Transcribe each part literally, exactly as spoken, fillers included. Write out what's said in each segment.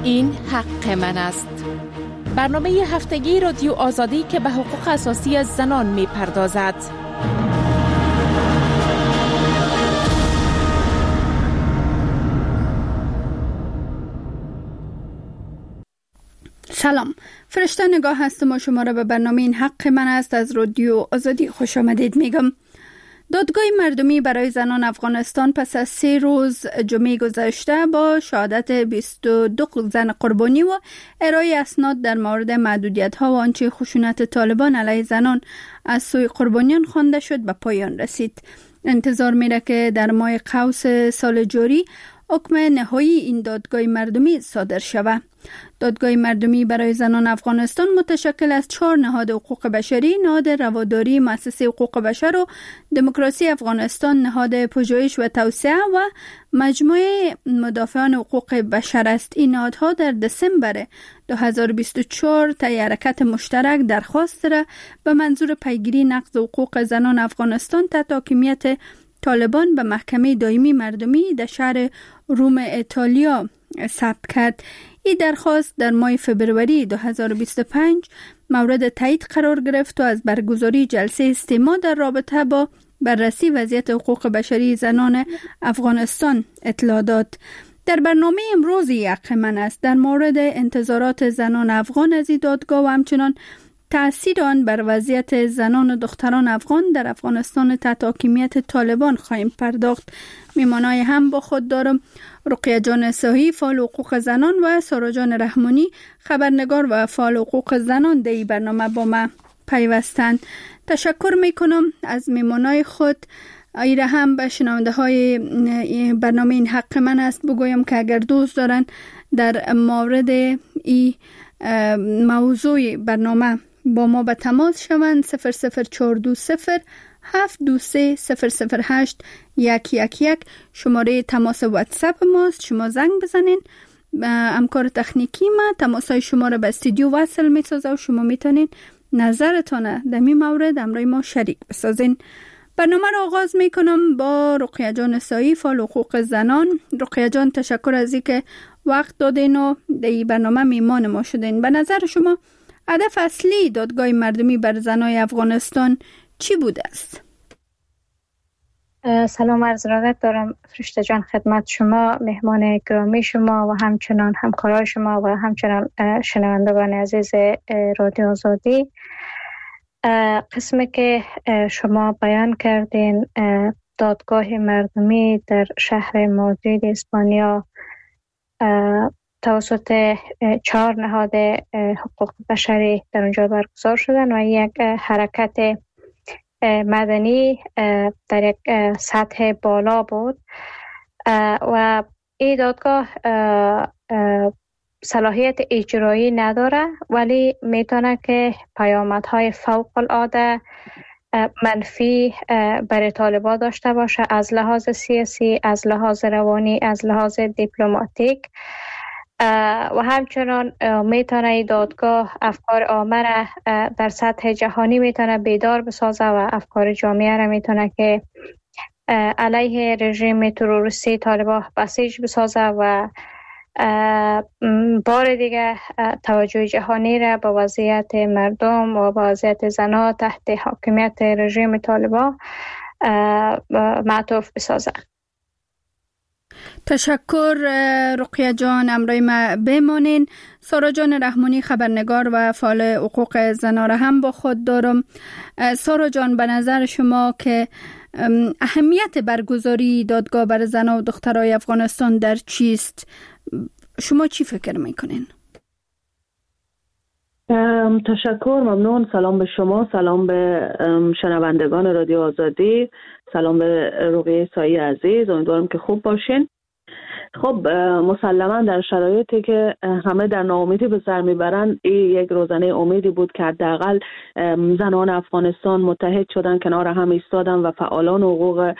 این حق من است. برنامه هفتگی رادیو آزادی که به حقوق اساسی زنان می پردازد. سلام، فرشته نگاه هستم و شما را به برنامه این حق من است از رادیو آزادی خوش آمدید میگم. دادگاه مردمی برای زنان افغانستان پس از سه روز جمعه گذشته با شهادت بیست و دو زن قربانی و ارائه اسناد در مورد محدودیت‌ها و آنچه خشونت طالبان علیه زنان از سوی قربانیان خوانده شد به پایان رسید. انتظار میره که در ماه قوس سال جاری حکم نهایی این دادگاه مردمی صادر شود. دادگاه مردمی برای زنان افغانستان متشکل از چهار نهاد حقوق بشری، نهاد رواداری مؤسسه حقوق بشر و دموکراسی افغانستان، نهاد پژوهش و توسعه و مجموعه مدافعان حقوق بشر است. این نهادها در دسامبر دو هزار و بیست و چهار طی حرکت مشترک درخواست را به منظور پیگیری نقض حقوق زنان افغانستان تحت حاکمیت طالبان به محکمه دائمی مردمی در شهر روم ایتالیا ثبت کرد. این درخواست در ماه فبروری دو هزار و بیست و پنج مورد تایید قرار گرفت و از برگزاری جلسه استماع در رابطه با بررسی وضعیت حقوق بشری زنان افغانستان اطلاع داد. در برنامه امروزی حق من است در مورد انتظارات زنان افغان از این دادگاه و همچنان تأثیر آن بر وضعیت زنان و دختران افغان در افغانستان تحت حاکمیت طالبان خواهیم پرداخت. میمانای هم با خود دارم رقیه جان صحیح فعال حقوق زنان و سارا جان رحمانی خبرنگار و فعال حقوق زنان در این برنامه با ما پیوستند. تشکر میکنم از میمانای خود. ایره هم به شنونده های برنامه این حق من است بگویم که اگر دوست دارن در مورد این موضوع برنامه با ما به تماس شوند صفر صفر چهار دو صفر هفت دو سه صفر صفر هشت یک یک یک شماره تماس واتساپ ماست. شما زنگ بزنین، همکار تکنیکی ما تماس های شما را به استودیو وصل می سازه و شما میتونین نظرتان در این مورد همراه ما شریک بسازین. برنامه را آغاز می کنم با رقیه جان صحیح فعال حقوق زنان. رقیه جان تشکر از اینکه وقت دادین و در این برنامه میمان ما شدین. به نظر شما هدف اصلی دادگاه مردمی بر زنای افغانستان چی بوده است؟ سلام عرض ادب دارم فرشته جان خدمت شما، مهمان گرامی شما و همچنان همکارای شما و همچنان شنوندگان عزیز رادیو آزادی. قسمی که شما بیان کردین دادگاه مردمی در شهر مادرید اسپانیا توسط چهار نهاد حقوق بشری در اونجا برگزار شدن و یک حرکت مدنی در یک سطح بالا بود و این دادگاه صلاحیت اجرایی نداره ولی میتونه که پیامدهای فوق العاده منفی برای طالبان داشته باشه از لحاظ سیاسی، از لحاظ روانی، از لحاظ دیپلماتیک و همچنان میتونه این دادگاه افکار عامه را در سطح جهانی میتونه بیدار بسازه و افکار جامعه را میتونه که علیه رژیم تروریستی طالبان بسیج بسازه و بار دیگه توجه جهانی را به وضعیت مردم و به وضعیت زنها تحت حاکمیت رژیم طالبان معطوف بسازه. تشکر رقیه جان، امرای ما بمانین. سارا جان رحمانی خبرنگار و فعال حقوق زنان را هم با خود دارم. سارا جان، به نظر شما که اهمیت برگزاری دادگاه بر زنان و دخترای افغانستان در چیست؟ شما چی فکر میکنین؟ تشکر، ممنون. سلام به شما، سلام به شنوندگان رادیو آزادی، سلام به رقیه صحیح عزیز. امیدوارم که خوب باشین. خب مسلما در شرایطی که همه در ناامیدی به سر میبرن این یک روزنه امیدی بود که حداقل زنان افغانستان متحد شدن، کنار هم ایستادن و فعالان حقوق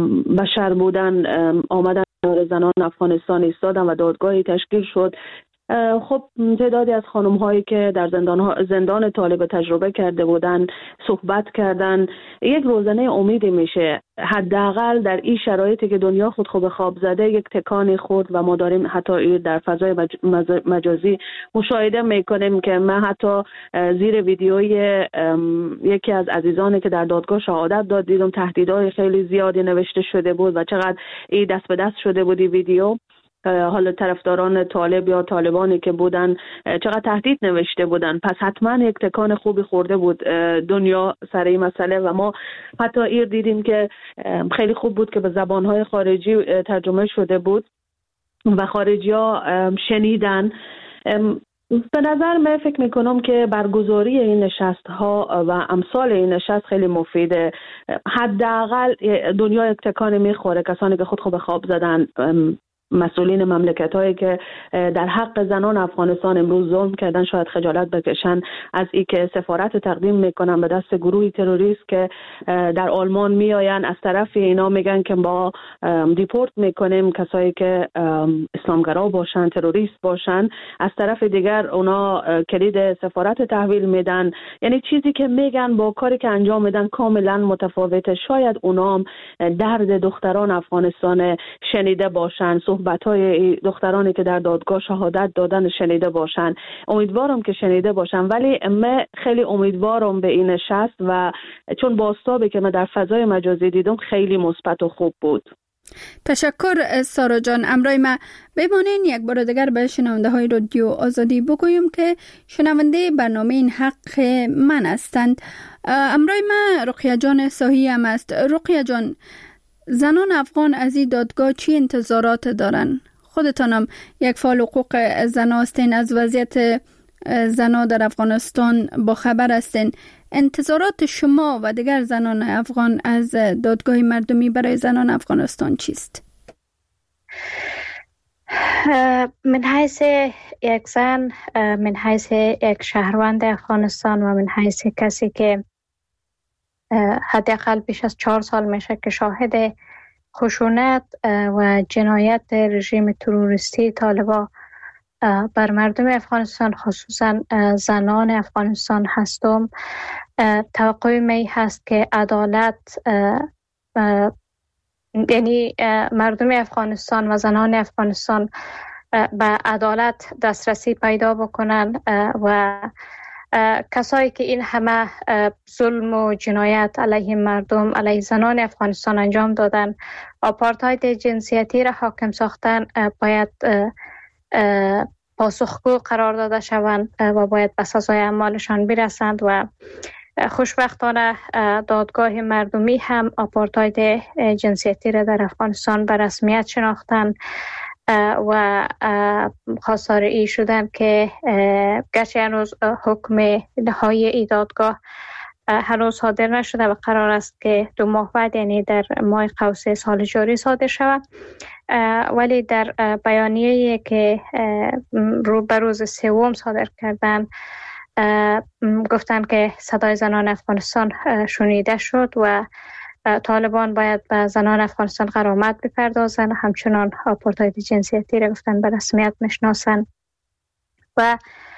بشر بودن آمدن زنان افغانستان ایستادن و دادگاهی تشکیل شد خب تعدادی از خانم هایی که در زندان زندان طالب تجربه کرده بودن صحبت کردن. یک روزنه امیدی میشه، حداقل در این شرایطی که دنیا خود خوب خواب زده یک تکانی خورد و ما داریم حتی در فضای مجازی مشاهده میکنیم که من حتی زیر ویدیوی یکی از عزیزانی که در دادگاه شهادت داد دیدم تهدیدهای خیلی زیادی نوشته شده بود و چقدر این دست به دست شده بودی ویدیو. حالا طرفداران طالب یا طالبانی که بودن چقدر تهدید نوشته بودن. پس حتما یک تکان خوبی خورده بود دنیا سر این مسئله و ما حتی ایر دیدیم که خیلی خوب بود که به زبانهای خارجی ترجمه شده بود و خارجی ها شنیدن. به نظر من فکر میکنم که برگزاری این نشست ها و امثال این نشست خیلی مفیده. حداقل دنیا یک تکان میخوره، کسانی که خود خوب خواب زدن، مسئولین مملکت هایی که در حق زنان افغانستان امروز ظلم کردن شاید خجالت بکشن از ای که سفارت تقدیم میکنن به دست گروهی تروریست که در آلمان میآین. از طرف اینا میگن که با دیپورت میکنیم کسایی که اسلامگرا باشن، تروریست باشن. از طرف دیگر اونا کلید سفارت تحویل میدن. یعنی چیزی که میگن با کاری که انجام میدن کاملا متفاوته. شاید اونا هم درد دختران افغانستان شنیده باشن، صحبت‌های دخترانی که در دادگاه شهادت دادن شنیده باشن. امیدوارم که شنیده باشن، ولی من خیلی امیدوارم به این نشست و چون بازتابی که من در فضای مجازی دیدم خیلی مثبت و خوب بود. تشکر سارا جان. امرای ما بمانین یک بار دیگر به شنونده های رادیو آزادی بگویم که شنونده برنامه این حق من هستند. امرای ما رقیه جان صاحی هم است. رقیه جان، زنان افغان از این دادگاه چی انتظارات دارن؟ خودتانم یک فعال حقوق زن هستین، از وضعیت زنان در افغانستان با خبر هستین. انتظارات شما و دیگر زنان افغان از دادگاه مردمی برای زنان افغانستان چیست؟ من حیث یک زن، من حیث یک شهروند افغانستان و من حیث کسی که حداقل بیش از چهار سال میشه که شاهد خشونت و جنایت رژیم تروریستی طالبان بر مردم افغانستان خصوصا زنان افغانستان هستم، توقع می هست که عدالت، یعنی مردم افغانستان و زنان افغانستان به عدالت دسترسی پیدا بکنن و کسایی که این همه ظلم و جنایت علیه مردم، علیه زنان افغانستان انجام دادن، آپارتاید جنسیتی را حاکم ساختن، باید پاسخگو قرار داده شوند و باید به سزای اعمالشان برسند. و خوشبختانه دادگاه مردمی هم آپارتاید جنسیتی را در افغانستان به رسمیت شناختن و خواستار ای شدن که گرچه هنوز حکم نهایی ای دادگاه هنوز صادر نشده و قرار است که دو ماه بعد، یعنی در ماه قوسه سال جاری صادر شود، ولی در بیانیه‌ای که رو به روز سوم صادر کردن گفتن که صدای زنان افغانستان شنیده شد و طالبان باید به زنان افغانستان غرامت بپردازن، همچنان آپارتاید جنسیتی را گفتن به رسمیت میشناسن. و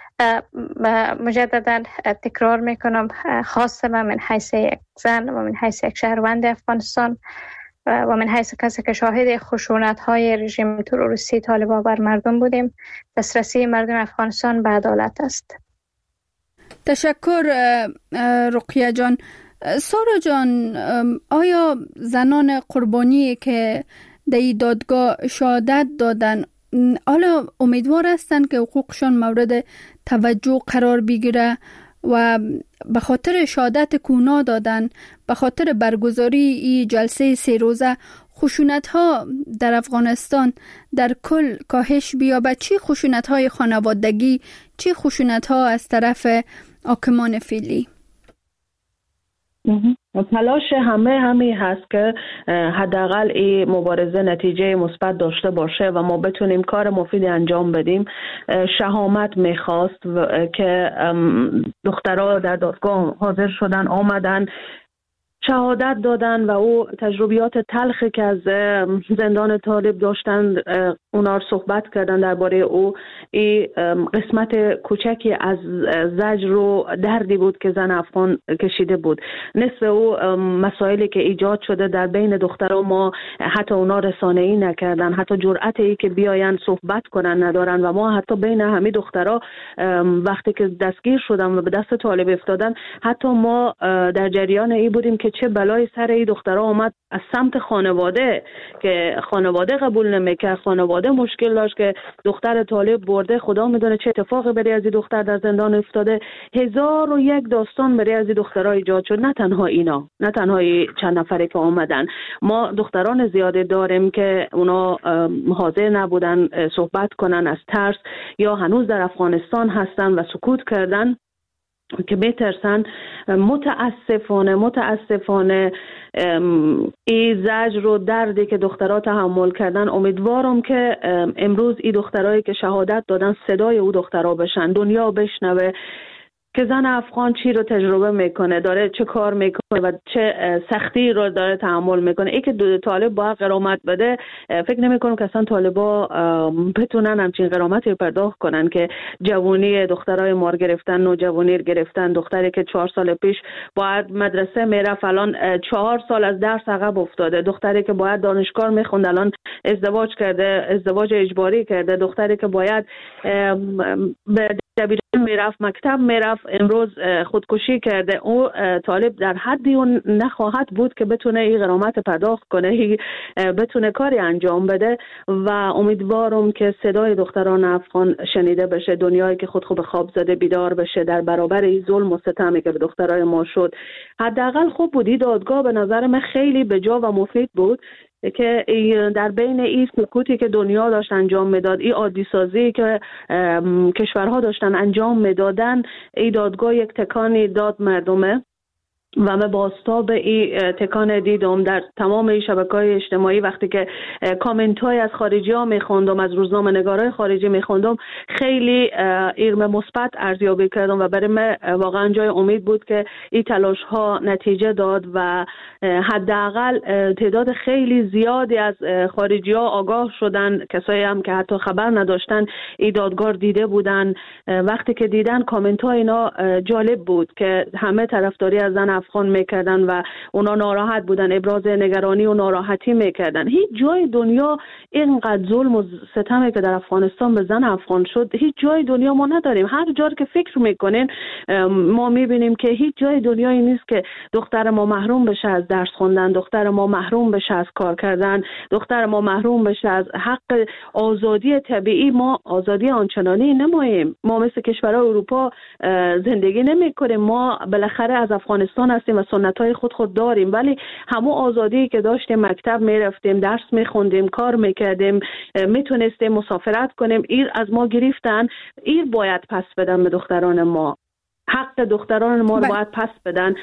مجددا تکرار میکنم، خاصه من حیث یک زن و من حیث یک شهروند افغانستان و من حیث کسی که شاهد خشونت های رژیم تروریستی طالبان بر مردم بودیم، دسترسی مردم افغانستان به عدالت است. تشکر رقیه جان. سارا جان، آیا زنان قربانی که در دادگاه شهادت دادن حالا امیدوار هستند که حقوقشان مورد توجه قرار بگیره و به خاطر شهادت کونا دادن، به خاطر برگزاری این جلسه سه روزه خشونت ها در افغانستان در کل کاهش بیابد؟ چی خشونت های خانوادگی، چی خشونت ها از طرف حاکمان فعلی؟ تلاش همه همی هست که حداقل این مبارزه نتیجه مثبت داشته باشه و ما بتونیم کار مفید انجام بدیم. شهامت میخواست که دخترها در دادگاه حاضر شدن، آمدن، شهادت دادن و او تجربیات تلخی که از زندان طالب داشتن اونا رو صحبت کردن درباره او. این قسمت کوچکی از زجر و دردی بود که زن افغان کشیده بود. نصف او مسائلی که ایجاد شده در بین دخترها ما حتی اونا رسانه‌ای نکردن، حتی جرأتی که بیاین صحبت کنن ندارن و ما حتی بین همه دخترها وقتی که دستگیر شدن و به دست طالب افتادن حتی ما در جریان ای بودیم که چه بلای سر این دخترها اومد از سمت خانواده که خانواده قبول نمیکرد، خانواده مشکل داشت که دختر طالب برده، خدا میدونه چه اتفاقی برای از این دختر در زندان افتاده. هزار و یک داستان برای از این دخترها ایجاد شد. نه تنها اینا، نه تنها چند نفری که آمدن، ما دختران زیاده داریم که اونا حاضر نبودن صحبت کنن از ترس یا هنوز در افغانستان هستن و سکوت کردن که میترسن. متاسفانه متاسفانه این زجر و دردی که دخترها تحمل کردن، امیدوارم که امروز این دخترایی که شهادت دادن صدای او دخترها بشن، دنیا بشنوه که زن افغان چی رو تجربه میکنه، داره چه کار میکنه و چه سختی رو داره تحمل میکنه. ای که طالب باید غرامت بده، فکر نمیکنم که اصلا طالبا بتونن همچین غرامتی پرداخت کنن که جوانی دخترای مار گرفتن، نوجوانی گرفتن. دختری که چهار سال پیش باید مدرسه میرفت الان چهار سال از درس عقب افتاده. دختری که باید دانشگاه میخوند الان ازدواج کرده، ازدواج اجباری کرده. دختری که باید به دبیرستان میرفت، مکتب میرفت، امروز خودکشی کرده. او طالب در حدی اون نخواهد بود که بتونه این غرامت پرداخت کنه، بتونه کاری انجام بده و امیدوارم که صدای دختران افغان شنیده بشه. دنیایی که خود خوب خواب زده بیدار بشه در برابر این ظلم و ستمی که به دخترای ما شد. حداقل خوب بودی دادگاه به نظر من خیلی بجا و مفید بود که در بین این سکوتی که دنیا داشت انجام میداد، این عادی سازی که کشورها داشتن انجام میدادن، این دادگاه یک تکانی داد مردمه و من بازتاب این تکان دیدم در تمام این شبکه‌های اجتماعی. وقتی که کامنت های از خارجی ها میخوندم، از روزنامه نگارای خارجی میخوندم، خیلی ایرم مثبت ارزیابی کردم و برای من واقعا جای امید بود که این تلاش ها نتیجه داد و حداقل تعداد خیلی زیادی از خارجی ها آگاه شدن، کسایی هم که حتی خبر نداشتن این دادگاه دیده بودن. وقتی که دیدن کامنت ها اینا جالب بود که همه طرفداری از زن افغان میکردن و اونا ناراحت بودن، ابراز نگرانی و ناراحتی میکردن. هیچ جای دنیا اینقدر ظلم و ستمی که در افغانستان به زن افغان شد هیچ جای دنیا ما نداریم. هر جور که فکر میکنین ما میبینیم که هیچ جای دنیایی نیست که دختر ما محروم بشه از درس خوندن، دختر ما محروم بشه از کار کردن، دختر ما محروم بشه از حق آزادی طبیعی. ما آزادی آنچنانی نماییم، ما مثل کشورهای اروپا زندگی نمیکنیم، ما بالاخره از افغانستان هستیم و سنت‌های خود خود داریم، ولی همون آزادی که داشتیم، مکتب میرفتیم، درس میخوندیم، کار میکردیم، میتونستیم مسافرت کنیم، ایر از ما گرفتن. ایر باید پس بدن به دختران ما، حق دختران ما رو باید پس بدن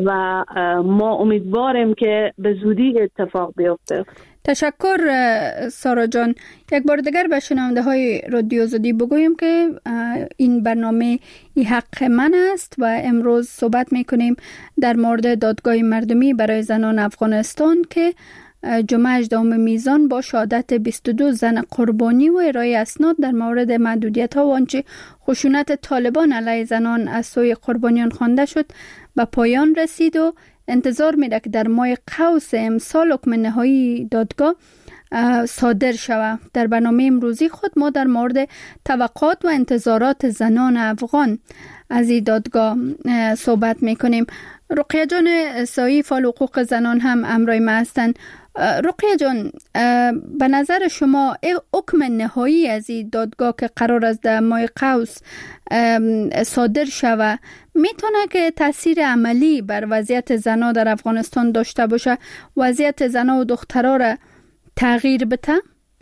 و ما امیدواریم که به زودی اتفاق بیفته. تشکر سارا جان. یک بار دیگر به شنونده های رادیو آزادی بگویم که این برنامه ای حق من است و امروز صحبت میکنیم در مورد دادگاه مردمی برای زنان افغانستان که جمعه هجدهم میزان با شهادت بیست و دو زن قربانی و ارائه اسناد در مورد محدودیت ها و آنچه خشونت طالبان علیه زنان از سوی قربانیان خوانده شد به پایان رسید و انتظار میره که در ماه قوس امسال حکم نهایی دادگاه صادر شود. در برنامه امروزی خود ما در مورد توقعات و انتظارات زنان افغان از این دادگاه صحبت میکنیم. رقیه جان سایی، فعال حقوق زنان هم همراه ما هستند. رقیه جان، به نظر شما حکم نهایی از این دادگاه که قرار است در ماه قوس صادر شود میتونه که تاثیر عملی بر وضعیت زنان در افغانستان داشته باشه، وضعیت زنان و دخترها را تغییر بده؟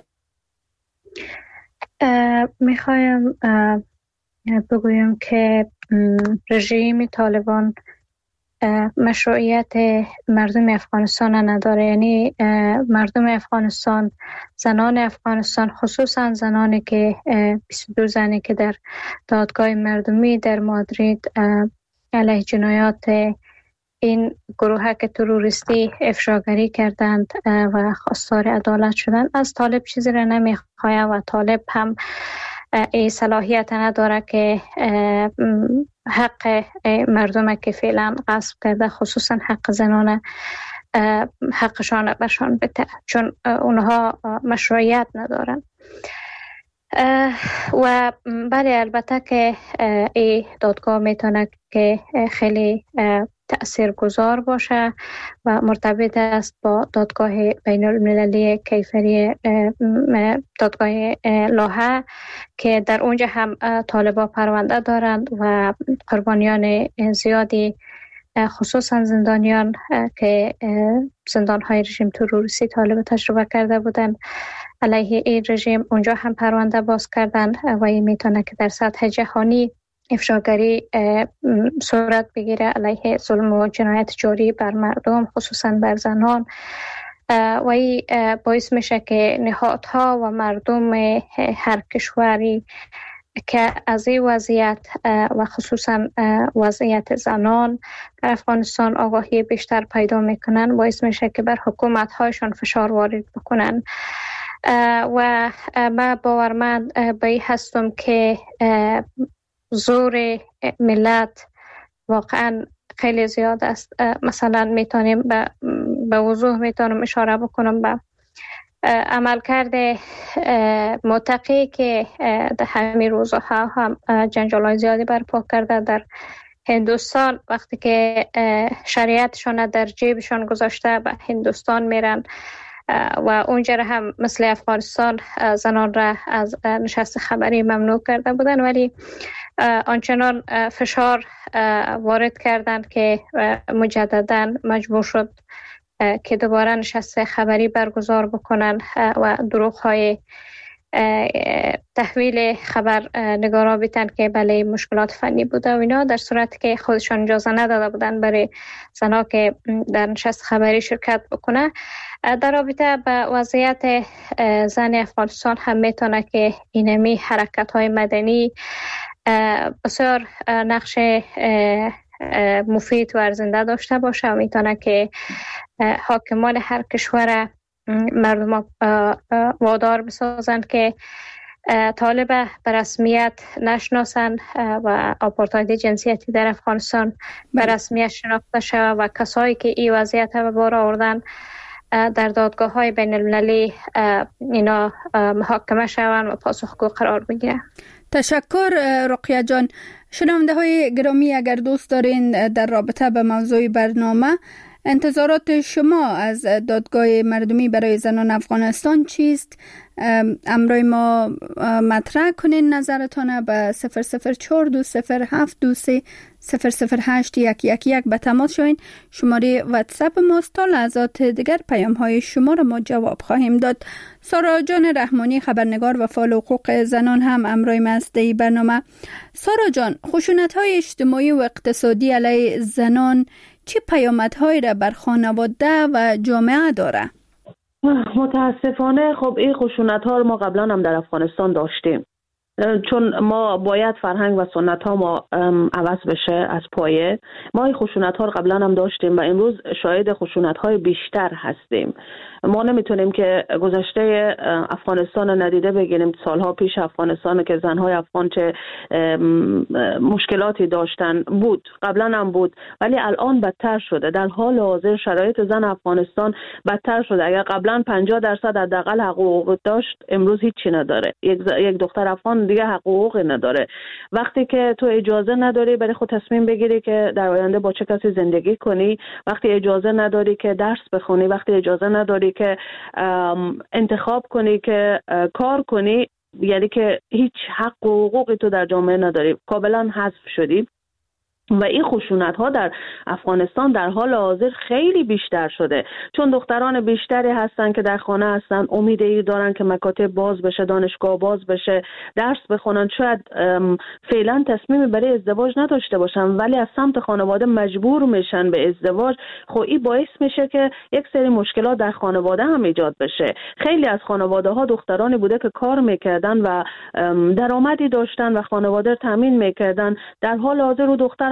میخوایم بگویم که رژیم طالبان مشروعیت مردم افغانستان نداره. یعنی مردم افغانستان، زنان افغانستان، خصوصا زنانی که بیست و دو زنی که در دادگاه مردمی در مادرید علیه جنایات این گروه که تروریستی افشاگری کردند و خواستار عدالت شدند از طالب چیزی را نمیخواهد و طالب هم این صلاحیت نداره که حق مردم که فعلا غصب کرده خصوصا حق زنان حقشان برشان بده، چون اونها مشروعیت ندارن. و بله البته که این دادگاه میتونه که خیلی تأثیرگذار باشه و مرتبط است با دادگاه بین المللی کیفری دادگاه لاهه که در اونجا هم طالبا پرونده دارند و قربانیان زیادی خصوصا زندانیان که زندان‌های رژیم تروریستی طالب تجربه کرده بودند علیه این رژیم اونجا هم پرونده باز کردن و این میتونه که در سطح جهانی افشاگری صورت بگیره علیه ظلم و جنایت جاری بر مردم خصوصا بر زنان و این باعث میشه که نهادها و مردم هر کشوری که از این وضعیت و خصوصا وضعیت زنان در افغانستان آگاهی بیشتر پیدا میکنن، باعث میشه که بر حکومت هایشان فشار وارد بکنن و من باورمند به این هستم که زور ملت واقعا خیلی زیاد است. مثلا میتونیم به وضوح میتونم اشاره بکنم به عمل کرده متقی که در همین روزها هم جنجال‌های زیادی برپا کرده در هندوستان، وقتی که شریعتشان در جیبشان گذاشته به هندوستان میرن و اونجا هم مثل افغانستان زنان را از نشست خبری ممنوع کرده بودن، ولی آنچنان فشار وارد کردند که مجددا مجبور شد که دوباره نشست خبری برگزار بکنن و دروغ‌های تحویل خبر نگارا بیتن که بله مشکلات فنی بوده و اینا، در صورتی که خودشان اجازه نداده بودن برای زنها که در نشست خبری شرکت بکنه. در رابطه به وضعیت زن افغانستان هم میتونه که اینمی حرکت‌های مدنی بسیار نقش مفید و ارزنده داشته باشه و میتونه که حاکمان هر کشور مردم وادار بسازند که طالب به رسمیت نشناسند و آپارتاید جنسیتی در افغانستان به رسمیت شناخته شود و کسایی که این وضعیت به بار آوردن در دادگاه های بین المللی اینا محاکمه شوند و پاسخگو قرار بگیرند. تشکر رقیه جان. شنونده های گرامی، اگر دوست دارین در رابطه به موضوع برنامه انتظارات شما از دادگاه مردمی برای زنان افغانستان چیست؟ امروی ما مطرح کنین نظرتان به صفر صفر چهار دو صفر هفت دو سه صفر صفر هشت یک یک یک به تماس شوین. شماره واتساپ ماست. تا لحظات دیگر پیام های شما را ما جواب خواهیم داد. سارا جان رحمانی، خبرنگار و فعال حقوق زنان هم امروی ما است در برنامه. سارا جان، خشونت های اجتماعی و اقتصادی علیه زنان چه پیامدهایی را بر خانواده و جامعه داره؟ متاسفانه خب این خشونت ها رو ما قبلا هم در افغانستان داشتیم، چون ما باید فرهنگ و سنت ها ما عوض بشه از پایه. ما این خشونت ها رو قبلا هم داشتیم و امروز شاهد خشونت های بیشتر هستیم. ما نمیتونیم که گذشته افغانستان رو ندیده بگیریم. سالها پیش افغانستان که زنهای افغان چه مشکلاتی داشتن بود، قبلا هم بود، ولی الان بدتر شده. در حال حاضر شرایط زن افغانستان بدتر شده. اگر قبلا پنجاه درصد حداقل حقوق داشت، امروز هیچی نداره. یک یک دختر افغان دیگه حقوقی نداره. وقتی که تو اجازه نداری برای خود تصمیم بگیری که در آینده با چه کسی زندگی کنی، وقتی اجازه نداری که درس بخونی، وقتی اجازه نداری که انتخاب کنی که کار کنی، یعنی که هیچ حق و حقوقی تو در جامعه نداری، کاملا حذف شدی. و این خشونت ها در افغانستان در حال حاضر خیلی بیشتر شده، چون دختران بیشتری هستن که در خانه هستن، امید ای دارن که مکاتب باز بشه، دانشگاه باز بشه، درس بخونن. شاید فعلا تصمیم برای ازدواج نداشته باشن، ولی از سمت خانواده مجبور میشن به ازدواج. خب این باعث میشه که یک سری مشکلات در خانواده هم ایجاد بشه. خیلی از خانواده ها دخترانی بوده که کار میکردن و درآمدی داشتن و خانواده تامین میکردن. در حال حاضر او دخترم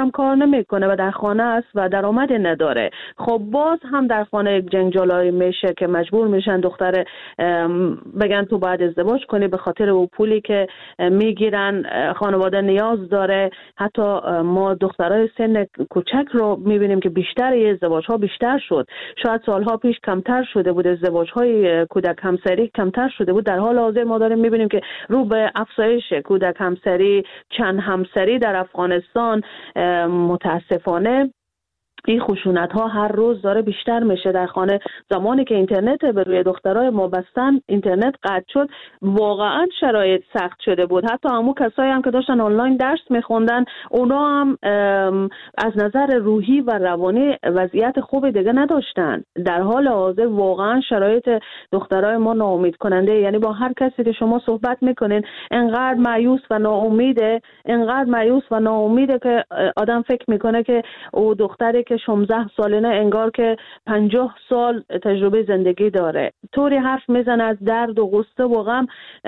هم کار نمیکنه و در خانه است و درآمدی نداره، خب باز هم در خانه جنجالایی میشه که مجبور میشن دختر بگن تو باید ازدواج کنی به خاطر او پولی که میگیرن. خانواده نیاز داره. حتی ما دخترای سن کوچک رو میبینیم که بیشتر ازدواج ها بیشتر شد. شاید سالها پیش کمتر شده بود، ازدواج های کودک همسری کمتر شده بود. در حال حاضر ما داریم میبینیم که رو به افزایش کودک همسری، چند همسری در افغانستان. متاسفانه این خشونت ها هر روز داره بیشتر میشه در خانه. زمانی که اینترنت به روی دخترای ما بستن، اینترنت قطع شد، واقعا شرایط سخت شده بود. حتی همون کسایی هم که داشتن آنلاین درس میخوندن، اونا هم از نظر روحی و روانی وضعیت خوبی دیگه نداشتن. در حال حاضر واقعا شرایط دخترای ما ناامید کننده. یعنی با هر کسی که شما صحبت میکنین انقدر مایوس و ناامیده، انقدر مایوس و ناامیده که آدم فکر میکنه که او دختری که شانزده ساله نه انگار که پنجاه سال تجربه زندگی داره. طوری حرف میزنه از درد و غصه و غم.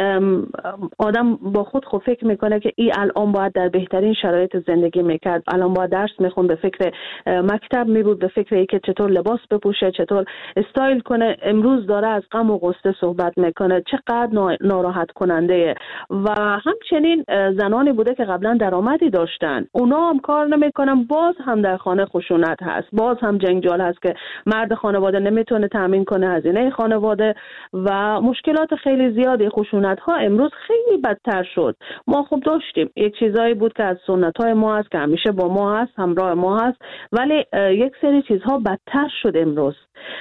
آدم با خود خود فکر میکنه که این الان باید در بهترین شرایط زندگی میکرد، الان باید درس میخون، به فکر مکتب میبود، به فکر ای که چطور لباس بپوشه، چطور استایل کنه. امروز داره از غم و غصه صحبت میکنه. چقدر ناراحت کننده. و همچنین زنانی بوده که قبلا درآمدی داشتن، اونا هم کار نمیکنن، باز هم در خانه خشونت هست، باز هم جنجال هست که مرد خانواده نمیتونه تامین کنه هزینه خانواده و مشکلات خیلی زیادی. خشونت ها امروز خیلی بدتر شد. ما خوب داشتیم، یک چیزایی بود که از سنت های ما هست که همیشه با ما هست، همراه ما هست، ولی یک سری چیزها بدتر شد امروز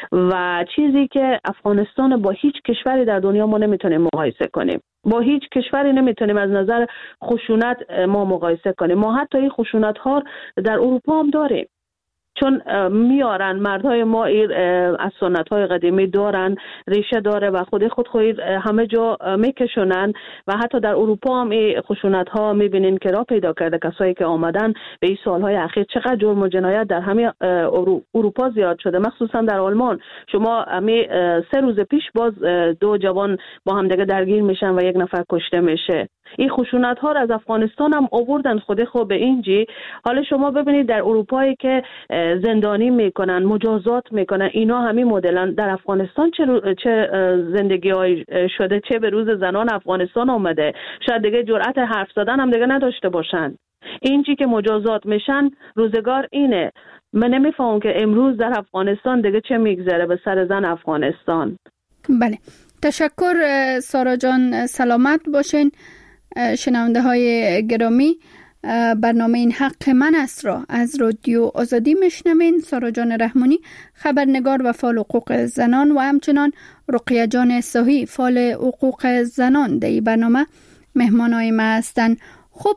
و چیزی که افغانستان با هیچ کشوری در دنیا ما نمیتونیم مقایسه کنیم. با هیچ کشوری نمیتونیم از نظر خشونت ما مقایسه کنیم. ما حتی این خشونت ها در اروپا هم داریم، چون میارن مردهای ما از سنت های قدیمی دارن، ریشه داره و خود خود خود همه جا میکشونن و حتی در اروپا هم این خشونت ها میبینین که را پیدا کرده. کسایی که آمدن به این سالهای اخیر چقدر جرم و جنایت در همه اروپا زیاد شده، مخصوصا در آلمان. شما همین سه روز پیش باز دو جوان با هم دیگه درگیر میشن و یک نفر کشته میشه. این خشونت ها را از افغانستان هم آوردن خود خود به اینجی. حالا شما ببینید در اروپایی که زندانی میکنن، مجازات میکنن، اینا همین مدلن. در افغانستان چه, رو... چه زندگی های شده، چه به روز زنان افغانستان آمده. شاید دیگه جرأت حرف زدن هم دیگه نداشته باشن. اینجی که مجازات میشن روزگار اینه. من نمیفهمم که امروز در افغانستان دیگه چه میگذره به سر زن افغانستان. بله، تشکر سارا جان، سلامت باشین. شنونده های گرامی، برنامه این حق من است را از رادیو آزادی میشنوین. سارا جان رحمانی، خبرنگار و فعال حقوق زنان، و همچنان رقیه جان صحی، فعال حقوق زنان در این برنامه مهمانای ما هستند. خب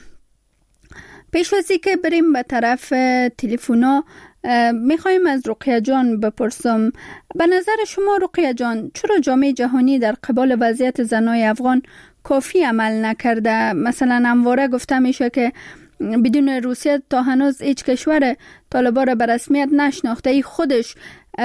پیش از اینکه بریم به طرف تلفونا، میخوایم از رقیه جان بپرسم، به نظر شما رقیه جان چرا جامعه جهانی در قبال وضعیت زنای افغان کافی عمل نکرده؟ مثلا همواره گفته میشه که بدون روسیه تا هنوز هیچ کشور طالبان را به رسمیت نشناخته. ای خودش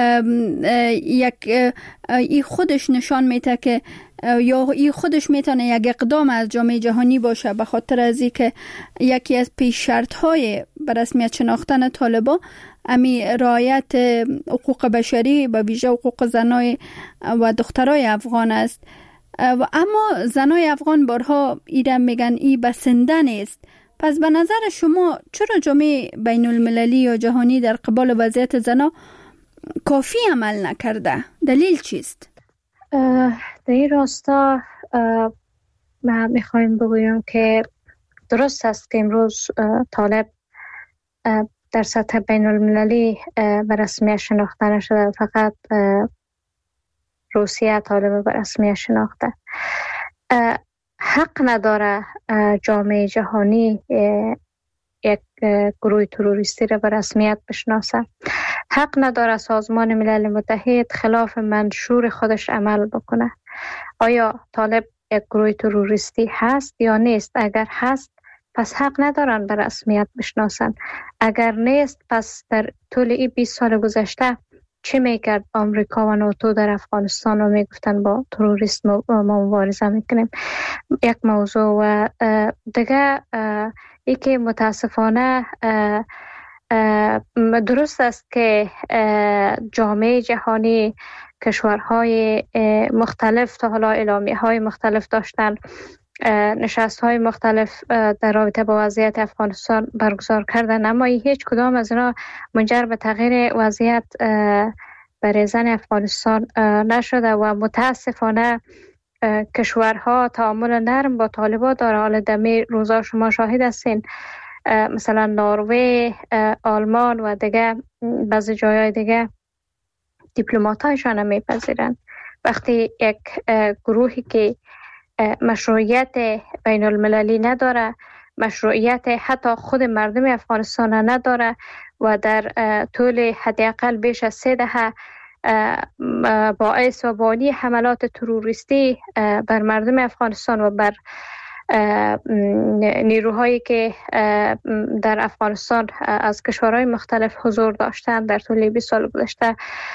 یک ای خودش نشان میده که یا ای خودش میتونه یک اقدام از جامعه جهانی باشه، به خاطر از اینکه یکی از پیش شرط های به رسمیت شناختن طالبان امی رعایت حقوق بشری، به ویژه حقوق زنای و دخترای افغان است. و اما زنای افغان بارها ایران میگن ای بسنده نیست. پس به نظر شما چرا جامعه بین المللی یا جهانی در قبال وضعیت زنا کافی عمل نکرده؟ دلیل چیست؟ در این راستا من میخوایم بگویم که درست است که امروز طالب در سطح بین المللی به رسمیت شناخته نشده، فقط روسیه طالب به رسمیت شناخته. حق نداره جامعه جهانی یک گروه تروریستی را به رسمیت بشناسه. حق نداره سازمان ملل متحد خلاف منشور خودش عمل بکنه. آیا طالب یک گروه تروریستی هست یا نیست؟ اگر هست پس حق ندارن به رسمیت بشناسن. اگر نیست پس در طول این بیست سال گذشته چه میکرد آمریکا و ناتو در افغانستان و میگفتن با تروریست ما مبارزه میکنیم؟ یک موضوع. و دیگه ای که متاسفانه درست است که جامعه جهانی، کشورهای مختلف تا حالا اعلامیه های مختلف داشتن، نشست های مختلف در رابطه با وضعیت افغانستان برگزار کردن، اما هیچ کدام از اینا منجر به تغییر وضعیت برای زن افغانستان نشده و متاسفانه کشورها تعامل نرم با طالبان داره. حالا دمی روزا شما شاهد هستین، مثلا نروژ، آلمان و دیگه بعضی جایهای دیگه دیپلمات هایشان میپذیرن. وقتی یک گروهی که مشروعیت بین المللی نداره، مشروعیت حتی خود مردم افغانستان نداره و در طول حداقل بیش از سه دهه باعث و بانی حملات تروریستی بر مردم افغانستان و بر نیروهایی که در افغانستان از کشورهای مختلف حضور داشتن در طول بیست سال گذشته،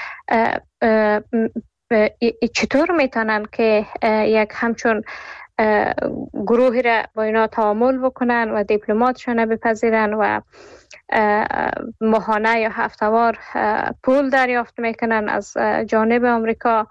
چطور میتونن که یک همچون گروهی را با اینا تعامل بکنن و دیپلماتشان بپذیرن و ماهانه یا هفته‌وار پول دریافت میکنن از جانب آمریکا.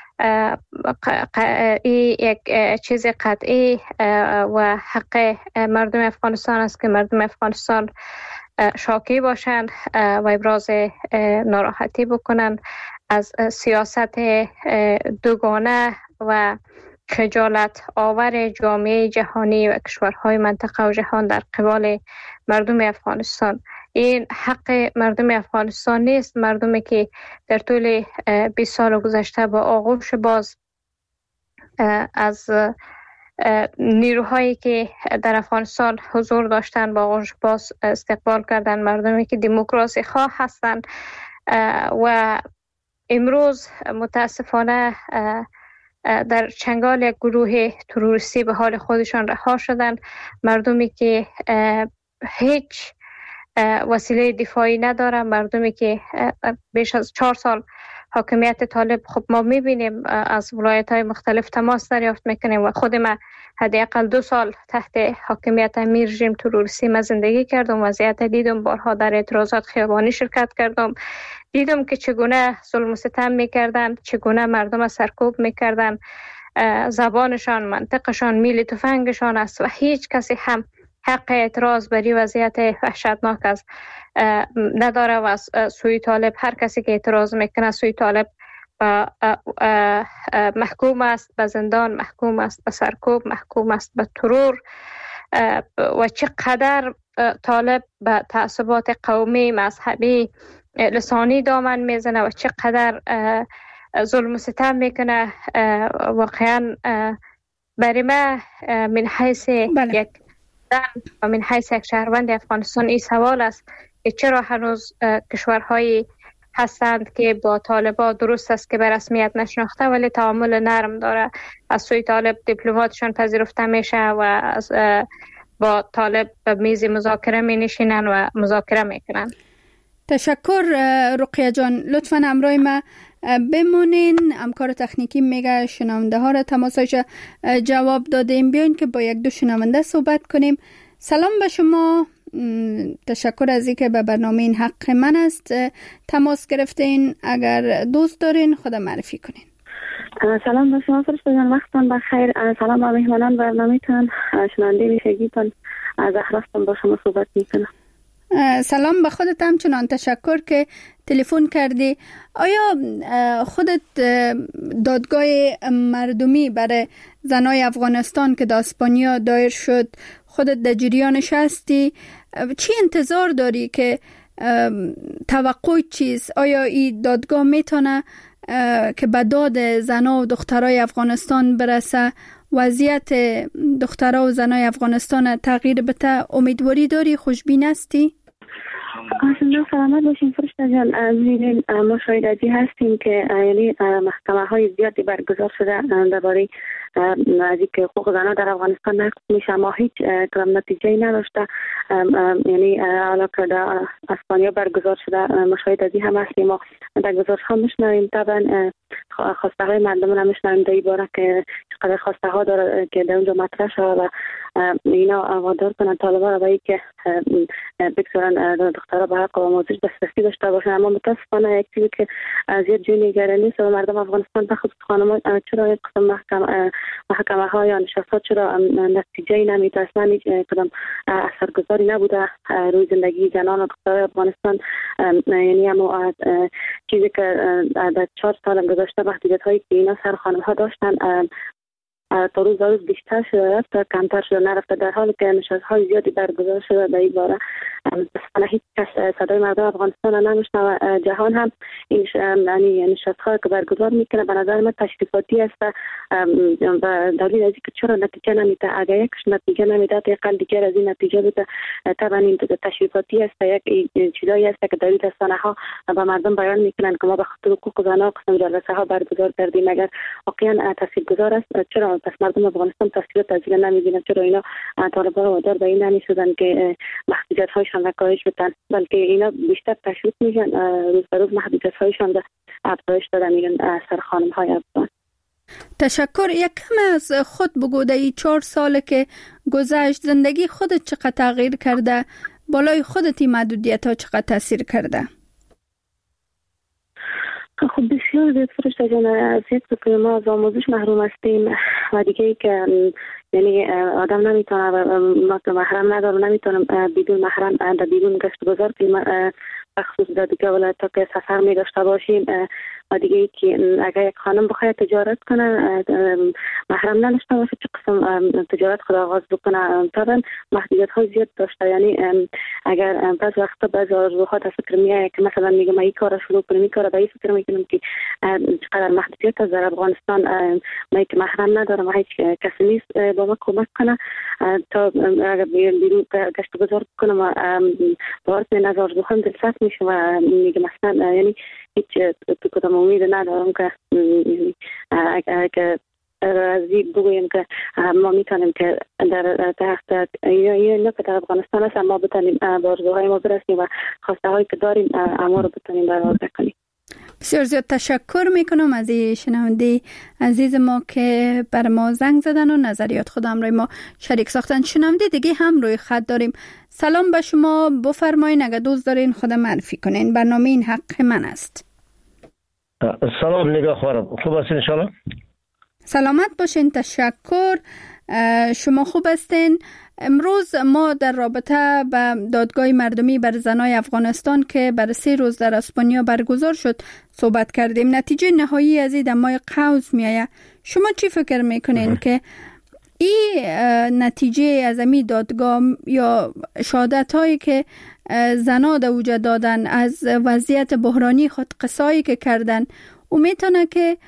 این یک چیز قطعی و حق مردم افغانستان است که مردم افغانستان شاکی باشند و ابراز ناراحتی بکنن از سیاست دوگانه و خجالت آور جامعه جهانی و کشورهای منطقه و جهان در قبال مردم افغانستان. این حق مردم افغانستان نیست، مردمی که در طول بیست سال گذشته با آغوش باز از نیروهایی که در افغانستان حضور داشتن با آغوش باز استقبال کردن، مردمی که دموکراسی خواه هستند و امروز متاسفانه در چنگال یک گروه تروریستی به حال خودشان رها شدن. مردمی که هیچ وسیله دفاعی ندارن، مردمی که بیش از چهار سال حاکمیت طالب، خب ما میبینیم از ولایت های مختلف تماس دریافت میکنیم و خود ما حداقل دو سال تحت حاکمیت امیر رژیم تروریستی ما زندگی کردم، وضعیت دیدم، بارها در اعتراضات خیابانی شرکت کردم، دیدم که چگونه ظلم و ستم میکردن، چگونه مردم را سرکوب میکردن، زبانشان، منطقشان، میل تفنگشان است و هیچ کسی هم حق اعتراض بر وضعیت وحشتناک است نداره و از سوی طالب هر کسی که اعتراض میکنه سوی طالب محکوم است به زندان، محکوم است به سرکوب، محکوم است به ترور. و چقدر طالب به تعصبات قومی، مذهبی، لسانی دامن میزنه و چقدر ظلم و ستم میکنه. واقعا برای ما من حیث بله. یک و من حیث یک شهروند افغانستان این سوال است که چرا هنوز کشورهایی هستند که با طالبان درست است که به رسمیت نشناخته ولی تعامل نرم داره، از سوی طالب دیپلماتشان پذیرفته میشه و از با طالب به میز مذاکره می نشینن و مذاکره میکنن. تشکر رقیه جان، لطفاً همراه ما بمونین. همکار تکنیکی میگه شنونده ها را تماسش جواب دادیم، بیاین که با یک دو شنونده صحبت کنیم. سلام به شما، تشکر از اینکه به برنامه این حق من است تماس گرفتین. اگر دوست دارین خدا معرفی کنین. سلام به شما فرشته جان، وقتتان بخیر. سلام به مهمانان برنامه‌تان، شنونده ویژگیتان، از اخلاصتان با شما صحبت میکنم. سلام به خودت، همچنان تشکر که تلفن کردی. آیا خودت دادگاه مردمی برای زنای افغانستان که در اسپانیا دایر شد خودت در جریانش هستی؟ چی انتظار داری که توقع چیز؟ آیا این دادگاه میتونه که به داد زنا و دخترای افغانستان برسه، وضعیت دخترها و زنای افغانستان تغییر بده؟ امیدواری داری؟ خوشبین هستی؟ آسان سلامت باشین فرشته جان. می‌بینین ما شاهد ازی هستیم که یعنی محکمه های زیادی برگزار شده درباره از اینکه حقوق زنان در افغانستان نقض میشه، ما هیچ کدام نتیجه‌ای نداشته. یعنی حالا که در اسپانیا برگزار شده ما شاهد ازی هم هستیم، ما در گزارش ها میشنویم، طبعا خواسته های مردم را میشنویم در این باره که چقدر خواسته ها داره که در اونجا مطرح شود و اینا وادار کنن طالبان را به این که بگذارن دخترها به حق و آموزش دسترسی داشته باشن. اما متاسفانه یک چیزی که زیاد جوی نگرانی نیست و مردم افغانستان به خصوص خانمان چرا یک قسم محکمه محکمه ها یا نشست ها چرا نتیجه نمیده، اصلا هیچ کدام اثرگذاری نبوده روی زندگی زنان و دخترهای افغانستان. یعنی اما چیزی که در چهار سال گذشته محدودیت هایی که اینا سر خانم ها داشتن تا روز روز بیشتر شده رفت تا کمتر شده نرفته، در حالی که نشست های زیادی برگزار شده در این باره. متاسفانه هیچ کس صدای مردم افغانستان را نمیشنوه. جهان هم این یعنی نشست های که برگزار میکنه به نظر من تشریفاتی است و دلیل از اینکه چرا نتیجه نمیده. اگر یکش نتیجه نمیده تا یقل دیگر از این نتیجه بده. طبعا این تشریفاتی است، یک چیزایی است که دلیل رسانه ها به مردم بیان میکنن که ما به خاطر حقوق زنان قسم جلسه ها برگزار کردیم. اگر واقعا تاثیرگذار است چرا پس مردم افغانستان تاثیرات از این نمیبینن؟ چرا اینا طالبان رو وادار به این نمیشدن که محدودیت هایشان را کاهش بدن، بلکه اینا بیشتر تشویق میشن روز به روز محدودیت هایشان را افزایش دادن میرن سر خانم های افغان. تشکر. یک کم از خود بگو در این چهار ساله که گذشت زندگی خودت چقدر تغییر کرده؟ بالای خودت این محدودیت ها چقدر تاثیر کرده؟ خب بسیار زیاد فرشته جان، از یک که ما از آموزش محروم هستیم و دیگه ای که یعنی آدم نمیتونه ما که محرم ندارم نمیتونم بدون محرم در بیرون گشت گذار کنیم، بخصوص در دیگه ولایت تا که سفر می داشته باشیم و دیگه ای که اگر یک خانم بخواد تجارت کنه محرم نداشته باشه چه قسم تجارت خود آغاز بکنه. طبعا محدودیت های زیاد داشته، یعنی اگر بعض وقتا بعض آرزوها تا فکر میاد که مثلا میگم ما این کار شروع کنم این کار به این فکر میکنم که چقدر محدودیت از در افغانستان ما که محرم ندارم و هیچ کسی نیست با ما کمک کنه تا اگر بیرون گشت گذار کنم و باورت من از آرزوهام دلسرد میشه و میگم مثلا یعنی هیچ تو کدام امید ندارم که اگر رازی بگویم که ما میتونیم که در تحت یا نه که در افغانستان هست ما بتونیم با آرزوهای ما برسیم و خواسته هایی که داریم اما رو بتونیم برآورده کنیم. بسیار زیاد تشکر میکنم از این شنونده عزیز ما که بر ما زنگ زدن و نظریات خودم روی ما شریک ساختن. شنونده دیگه هم روی خط داریم. سلام به شما، بفرمایین اگر دوست دارین خود معرفی کنین. برنامه این حق من است. سلام نگاه خوارم، خوب هستین انشاءالله؟ سلامت باشین، تشکر. شما خوب هستین؟ امروز ما در رابطه با دادگاه مردمی بر زنای افغانستان که بر سه روز در اسپانیا برگزار شد صحبت کردیم. نتیجه نهایی از این در ماه قوس میایه. شما چی فکر میکنین که این نتیجه از این دادگاه یا شهادت هایی که زنا در اوجه دادن از وضعیت بحرانی خود قصایی که کردن و میتونه که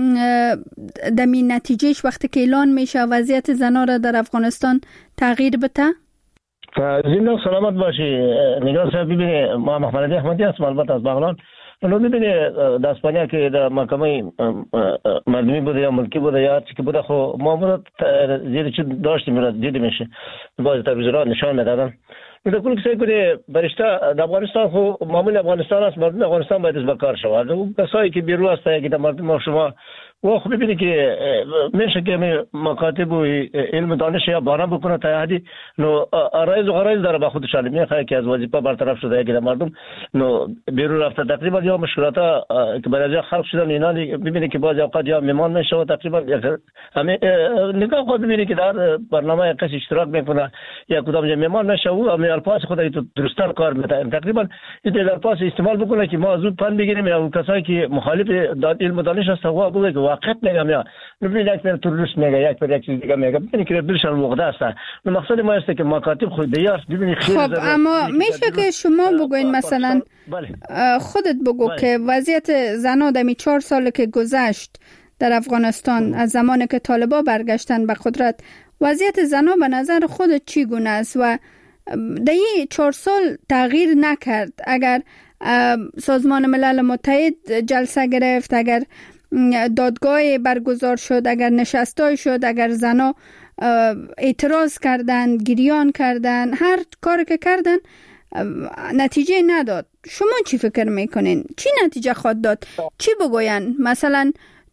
دمی نتیجهش وقتی که اعلان میشه وضعیت زنا را در افغانستان تغییر بده؟ زنده سلامت باشی نگاه صاحب. ببینید ما محمد احمدی هستم البته از بغلان. لو میبینید در اسپانیا که در محکمه مردمی بوده یا ملکی بوده یا چی که بوده خب ما بود زیر چی داشتیم دیده میشه باز تلویزیون‌ها نشان میدادن. میگه کل کسی که برشته در افغانستان خو معمول افغانستان است، مردم افغانستان باید از بکار شود. اون کسایی که بیرون هستند که در مردم شما و خب ببینید که میشه که مکاتب و علم دانش یا بارا بکنه تا حدی نو آرایز و غرایز داره با خودش علمی میخواد که از وظیفه برطرف شده که مردم نو بیرون رفته تقریبا یا مشکلات که برای خلق شدن اینا ببینید که بعضی اوقات یا میمان میشه تقریبا همه نگاه خود ببینید که در برنامه کسی اشتراک میکنه یا کدام میمان میشه و می الفاظ خودی تو درستان کار میکنه تقریبا این الفاظ استعمال بکنه که ما زود پن بگیریم یا کسایی که مخالف علم دانش هستن و بگه واقعیت میگم یا نبینید یک پر تروریست میگه یک پر یک چیز دیگه میگه ببینید که دلشان مقده است. مقصد ما است که مکاتب خود دیار ببینید خیر. خب اما میشه که شما بگوین مثلا خودت بگو بله. که وضعیت زنا در چهار سال که گذشت در افغانستان از زمانی که طالبان برگشتن به قدرت وضعیت زنا به نظر خودت چی گونه است و در این چهار سال تغییر نکرد؟ اگر سازمان ملل متحد جلسه گرفت، اگر دادگاه برگزار شد، اگر نشستای شد، اگر زنا اعتراض کردن، گریان کردن، هر کار که کردن نتیجه نداد. شما چی فکر میکنین؟ چی نتیجه خواهد داد؟ چی بگوین؟ مثلا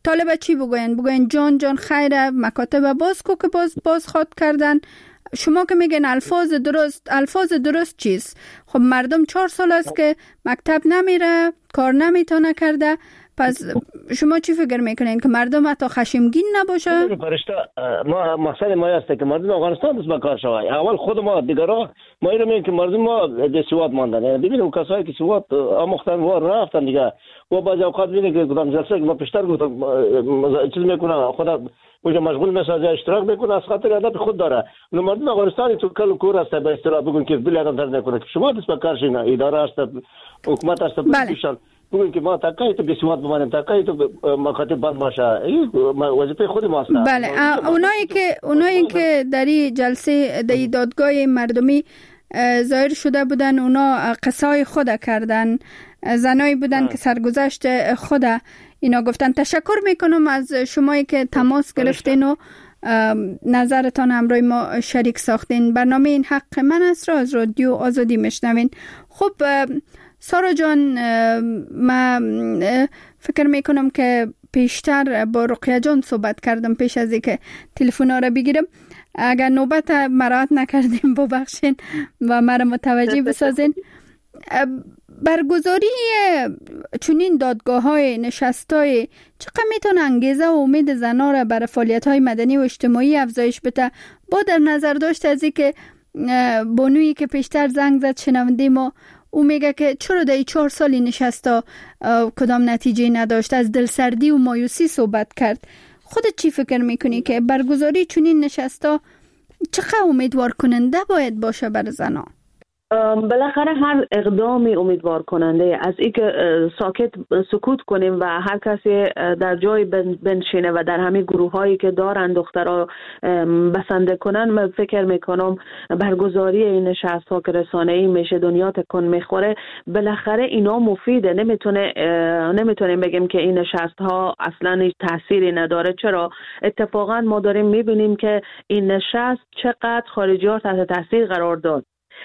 طالب چی بگوین؟ بگوین جان جان خیره، مکاتب باز کو که باز باز خواد کردن. شما که میگن الفاظ درست، الفاظ درست چیست؟ خب مردم چهار سال است که مکتب نمیره، کار نمیتونه کرده. پس شما چی فکر میکنین که مردم حتی خشمگین نباشه؟ فرشته ما مقصد ما است که مردم افغانستان دست به کار شود. اول خود ما دیگرها ما اینو میگیم که مردم ما دستیواد ماندن. یعنی ببینید کسایی که سواد آموختن و رفتن دیگه و بعضی اوقات میگه که کدام جلسه که ما پیشتر گفتم چیز میکنه خدا اونجا مشغول مساجد اشتراک میکنه از خاطر ادب خود داره. اون مردم افغانستان تو کل کور است به اصطلاح بگن که بله آدم در نکنه که شما دست به کار شین، اداره است، حکومت است، بله. بگوین که ما تاکای تو بسیمات بمانیم، تاکای تو مکاتب بند باشه. این وظیفه خود ماست. بله، اونایی که اونایی که در این جلسه در دادگاه مردمی ظاهر شده بودن، اونا قصای خود کردن، زنایی بودن ها. که سرگذشت خود اینا گفتن. تشکر میکنم از شمایی که تماس گرفتین و نظرتان همراه ما شریک ساختین. برنامه این حق من است را از رادیو آزادی میشنوین. خب سارا جان، من فکر میکنم که پیشتر با رقیه جان صحبت کردم پیش از اینکه تلفن ها را بگیرم. اگر نوبت مراعات نکردیم ببخشین و مرا متوجه بسازین. برگزاری چنین دادگاه های نشست های چقدر میتونه انگیزه و امید زنها را برای فعالیت های مدنی و اجتماعی افزایش بده، با در نظر داشت از اینکه بانویی که پیشتر زنگ زد شنونده ما، او میگه که چرا در چهار سالی نشستا کدام نتیجه نداشت، از دلسردی و مایوسی صحبت کرد. خودت چی فکر میکنی که برگزاری چنین نشستا چقدر امیدوار کننده باید باشه برای زنها؟ بالاخره هر اقدامی امیدوار کننده. از اینکه ساکت سکوت کنیم و هر کسی در جای بنشینه و در همین گروه هایی که دارن دخترها بسنده کنن، من فکر میکنم برگزاری این نشست ها که رسانه‌ای میشه، دنیا تکون میخوره، بالاخره اینا مفیده. نمیتونه نمیتونیم بگیم که این نشست ها اصلا هیچ تأثیری نداره. چرا؟ اتفاقا ما داریم میبینیم که این نشست چقدر خارجی ها تحت تاثیر قرار داد،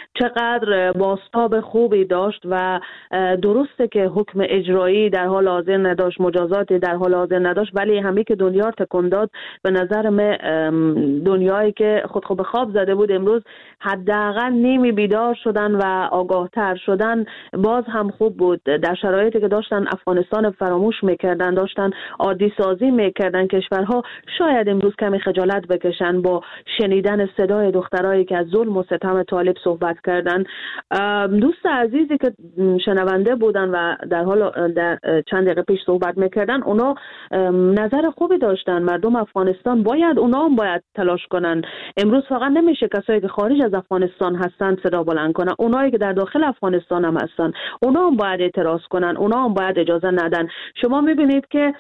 چقدر بازتاب خوبی داشت و درسته که حکم اجرایی در حال حاضر نداشت، مجازاتی در حال حاضر نداشت، ولی همین که دنیا تکون داد، به نظر من دنیایی که خود خود به خواب زده بود امروز حداقل نیمی بیدار شدن و آگاهتر شدن، باز هم خوب بود. در شرایطی که داشتن افغانستان فراموش میکردن، داشتن عادی سازی میکردن کشورها، شاید امروز کمی خجالت بکشن با شنیدن صدای دخترایی که از ظلم و ستم طالب صحبت کردن. دوست عزیزی که شنونده بودن و در حال در چند دقیقه پیش صحبت میکردن، اونا نظر خوبی داشتن. مردم افغانستان باید، اونا هم باید تلاش کنن. امروز فقط نمیشه کسایی که خارج از افغانستان هستن صدا بلند کنن، اونایی که در داخل افغانستان هم هستن اونا هم باید اعتراض کنن، اونا هم باید اجازه ندن. شما میبینید که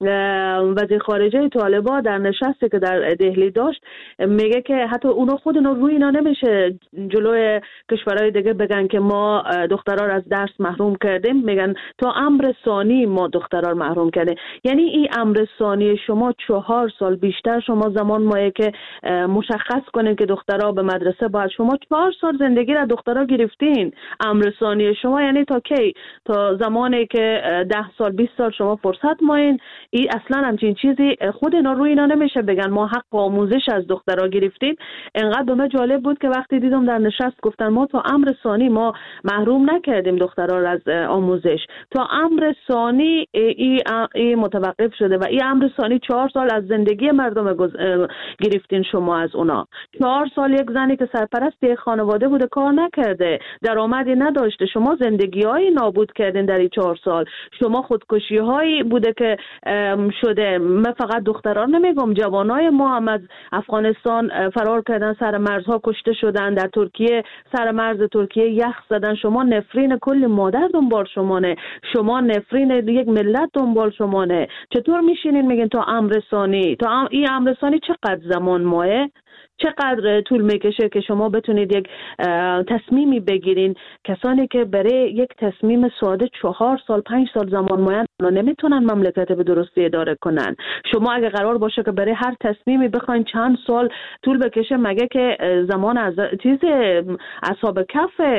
وزیر خارجه طالبان در نشستی که در دهلی داشت میگه که حتی اونا خود اونا روی اینا نمیشه جلوی کشورهای دیگه بگن که ما دخترها از درس محروم کردیم، میگن تا امر ثانی ما دخترها محروم کردیم. یعنی این امر ثانی شما چهار سال بیشتر شما زمان مایه که مشخص کنین که دخترها به مدرسه باید، شما چهار سال زندگی را دخترها گرفتین. امر ثانی شما یعنی تا کی؟ تا زمانی که ده سال بیست سال شما فرصت ماین. این اصلا همچین چیزی خود اینا روی اینا نمیشه بگن ما حق آموزش از دخترها گرفتیم. انقدر به من جالب بود که وقتی دیدم در نشست گفتن ما تا امر ثانی ما محروم نکردیم دخترها را از آموزش، تا امر ثانی این ای متوقف شده و این امر ثانی چهار سال از زندگی مردم گرفتین شما از اونا. چهار سال یک زنی که سرپرست یک خانواده بوده کار نکرده، درآمدی نداشته، شما زندگی‌های نابود کردین در این چهار سال. شما خودکشی‌هایی بوده که شده. من فقط دختران نمیگم، جوانای ما هم از افغانستان فرار کردن، سر مرزها کشته شدن، در ترکیه سر مرز ترکیه یخ زدن. شما نفرین کل مادر دنبال شمانه، شما نفرین یک ملت دنبال شمانه. چطور میشینین میگین تا امر ثانی؟ تا ام... این امر ثانی چقدر زمان ماه؟ چقدر طول میکشه که شما بتونید یک تصمیمی بگیرین؟ کسانی که برای یک تصمیم ساده چهار سال پنج سال زمان مایند نمیتونن مملکت به درستی اداره کنن. شما اگه قرار باشه که برای هر تصمیمی بخواین چند سال طول بکشه، مگه که زمان از چیز اصحاب کف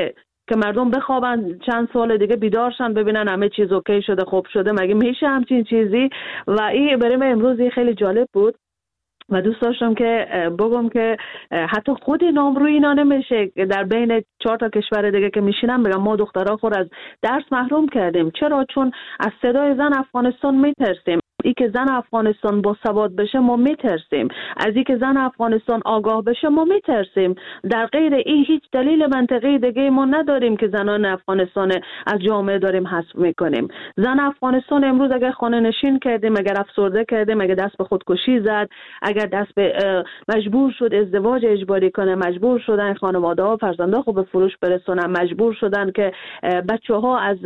که مردم بخوابن چند سال دیگه بیدارشن ببینن همه چیز اوکی شده خوب شده؟ مگه میشه همچین چیزی؟ و این برای من امروز خیلی جالب بود و دوست داشتم که بگم که حتی خود نامرو اینا نمیشه در بین چهار تا کشور دیگه که میشینم بگم ما دخترها خود از درس محروم کردیم. چرا؟ چون از صدای زن افغانستان میترسیم. ای که زن افغانستان با ثبات بشه ما میترسیم، از ای که زن افغانستان آگاه بشه ما میترسیم. در غیر این هیچ دلیل منطقی دیگه ما نداریم که زنان افغانستان از جامعه داریم حذف میکنیم. زن افغانستان امروز اگر خانه نشین کردیم، اگر افسرده کردیم، اگر دست به خودکشی زد، اگر دست به مجبور شد ازدواج اجباری کنه، مجبور شدن خانواده ها فرزنده خود به فروش برسونن، مجبور شدن که بچه ها از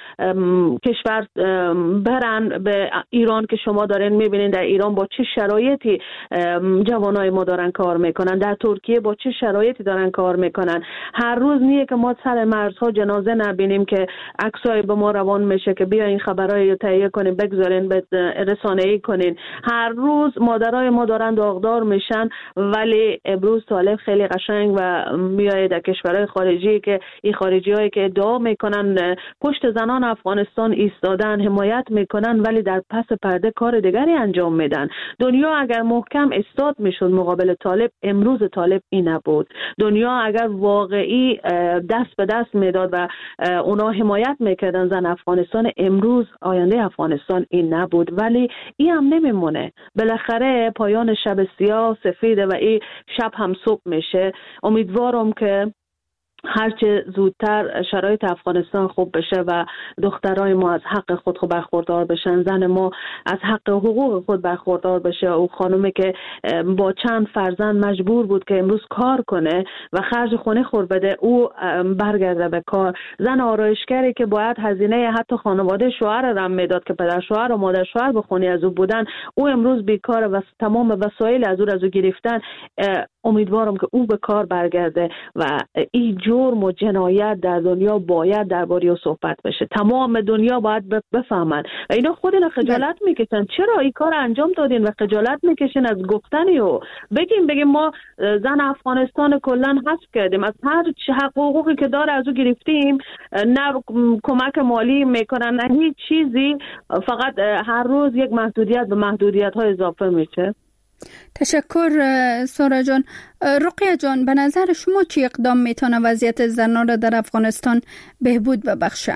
کشور برن به ایران که شما دارین میبینین در ایران با چه شرایطی جوانای ما دارن کار میکنن، در ترکیه با چه شرایطی دارن کار میکنن. هر روز نیه که ما سر مرزها جنازه نبینیم که عکسای به ما روان میشه که بیا این خبرای تهیه کنین بگذارین به رسانه‌ای کنین. هر روز مادرای ما دارن داغدار میشن، ولی امروز طالب خیلی قشنگ و میاد در کشورهای خارجی که این خارجیایی که ادعا میکنن پشت زنان افغانستان ایستادن حمایت میکنن، ولی در پس پرده کار دیگری انجام میدن. دنیا اگر محکم استاد میشد مقابل طالب، امروز طالب این نبود. دنیا اگر واقعی دست به دست میداد و اونا حمایت میکردن زن افغانستان، امروز آینده افغانستان این نبود. ولی این هم نمیمونه، بالاخره پایان شب سیاه سفیده و این شب هم صبح میشه. امیدوارم که هرچه زودتر شرایط افغانستان خوب بشه و دخترای ما از حق خود خود برخوردار بشن، زن ما از حق حقوق خود برخوردار بشه. او خانومی که با چند فرزند مجبور بود که امروز کار کنه و خرج خونه خور بده، او برگرده به کار. زن آرایشگری که باید هزینه حتی خانواده شوهر رم میداد که پدر شوهر و مادر شوهر به خونه از او بودن، او امروز بیکار و تمام وسایل از او از او گرفتن. امیدوارم که او به کار برگرده و این جرم و جنایت در دنیا باید درباره او صحبت بشه. تمام دنیا باید بفهمن و اینا خودنا خجالت میکشن. چرا این کار انجام دادین و خجالت میکشین از گفتنی؟ و بگیم بگیم ما زن افغانستان کلا حذف کردیم، از هر حقوقی که داره از او گرفتیم، نه کمک مالی میکنن نه هیچ چیزی، فقط هر روز یک محدودیت به محدودیت ها اضافه میشه. تشکر سارا جان. رقیه جان، به نظر شما چی اقدام میتونه وضعیت زنان را در افغانستان بهبود ببخشه؟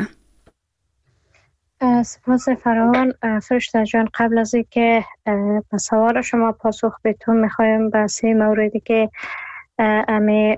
سپاس فراوان فرشته جان. قبل از اینکه به سوال شما پاسخ بدم میخوایم به سه موردی که امی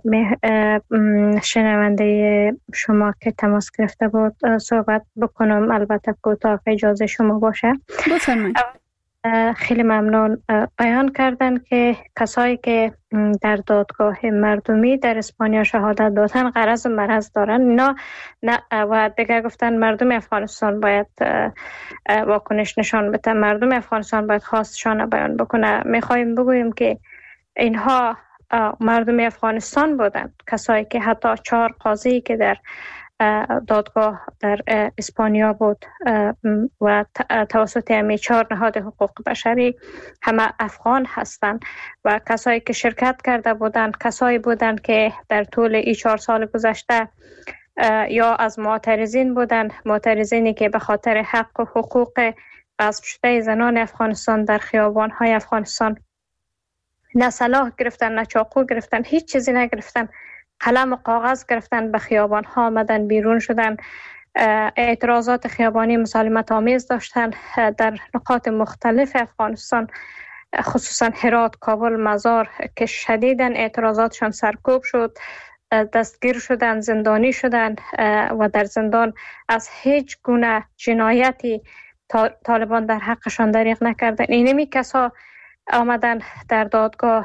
شنونده شما که تماس گرفته بود صحبت بکنم، البته کوتاه اجازه شما باشه. بفرمایید. خیلی ممنون. بیان کردن که کسایی که در دادگاه مردمی در اسپانیا شهادت دادن غرض مرض دارن، نه نه و دیگه گفتن مردم افغانستان باید واکنش نشان بده، مردم افغانستان باید خواستشان بیان بکنه. میخوایم بگوییم که اینها مردم افغانستان بودن، کسایی که حتی چهار قاضی که در دادگاه در اسپانیا بود و توسط همی چهار نهاد حقوق بشری همه افغان هستند و کسایی که شرکت کرده بودند کسایی بودند که در طول این چهار سال گذشته یا از معترضین بودند، معترضینی که به خاطر حق و حقوق غصب شده زنان افغانستان در خیابان‌های افغانستان نه سلاح گرفتن نه چاقو گرفتن، هیچ چیزی نگرفتن، قلم و کاغذ گرفتن، به خیابان ها آمدن، بیرون شدن، اعتراضات خیابانی مسالمت آمیز داشتن در نقاط مختلف افغانستان، خصوصا هرات، کابل، مزار که شدیداً اعتراضاتشان سرکوب شد، دستگیر شدن، زندانی شدن و در زندان از هیچ گونه جنایتی طالبان در حقشان دریغ نکردن. اینمی کسا آمدن در دادگاه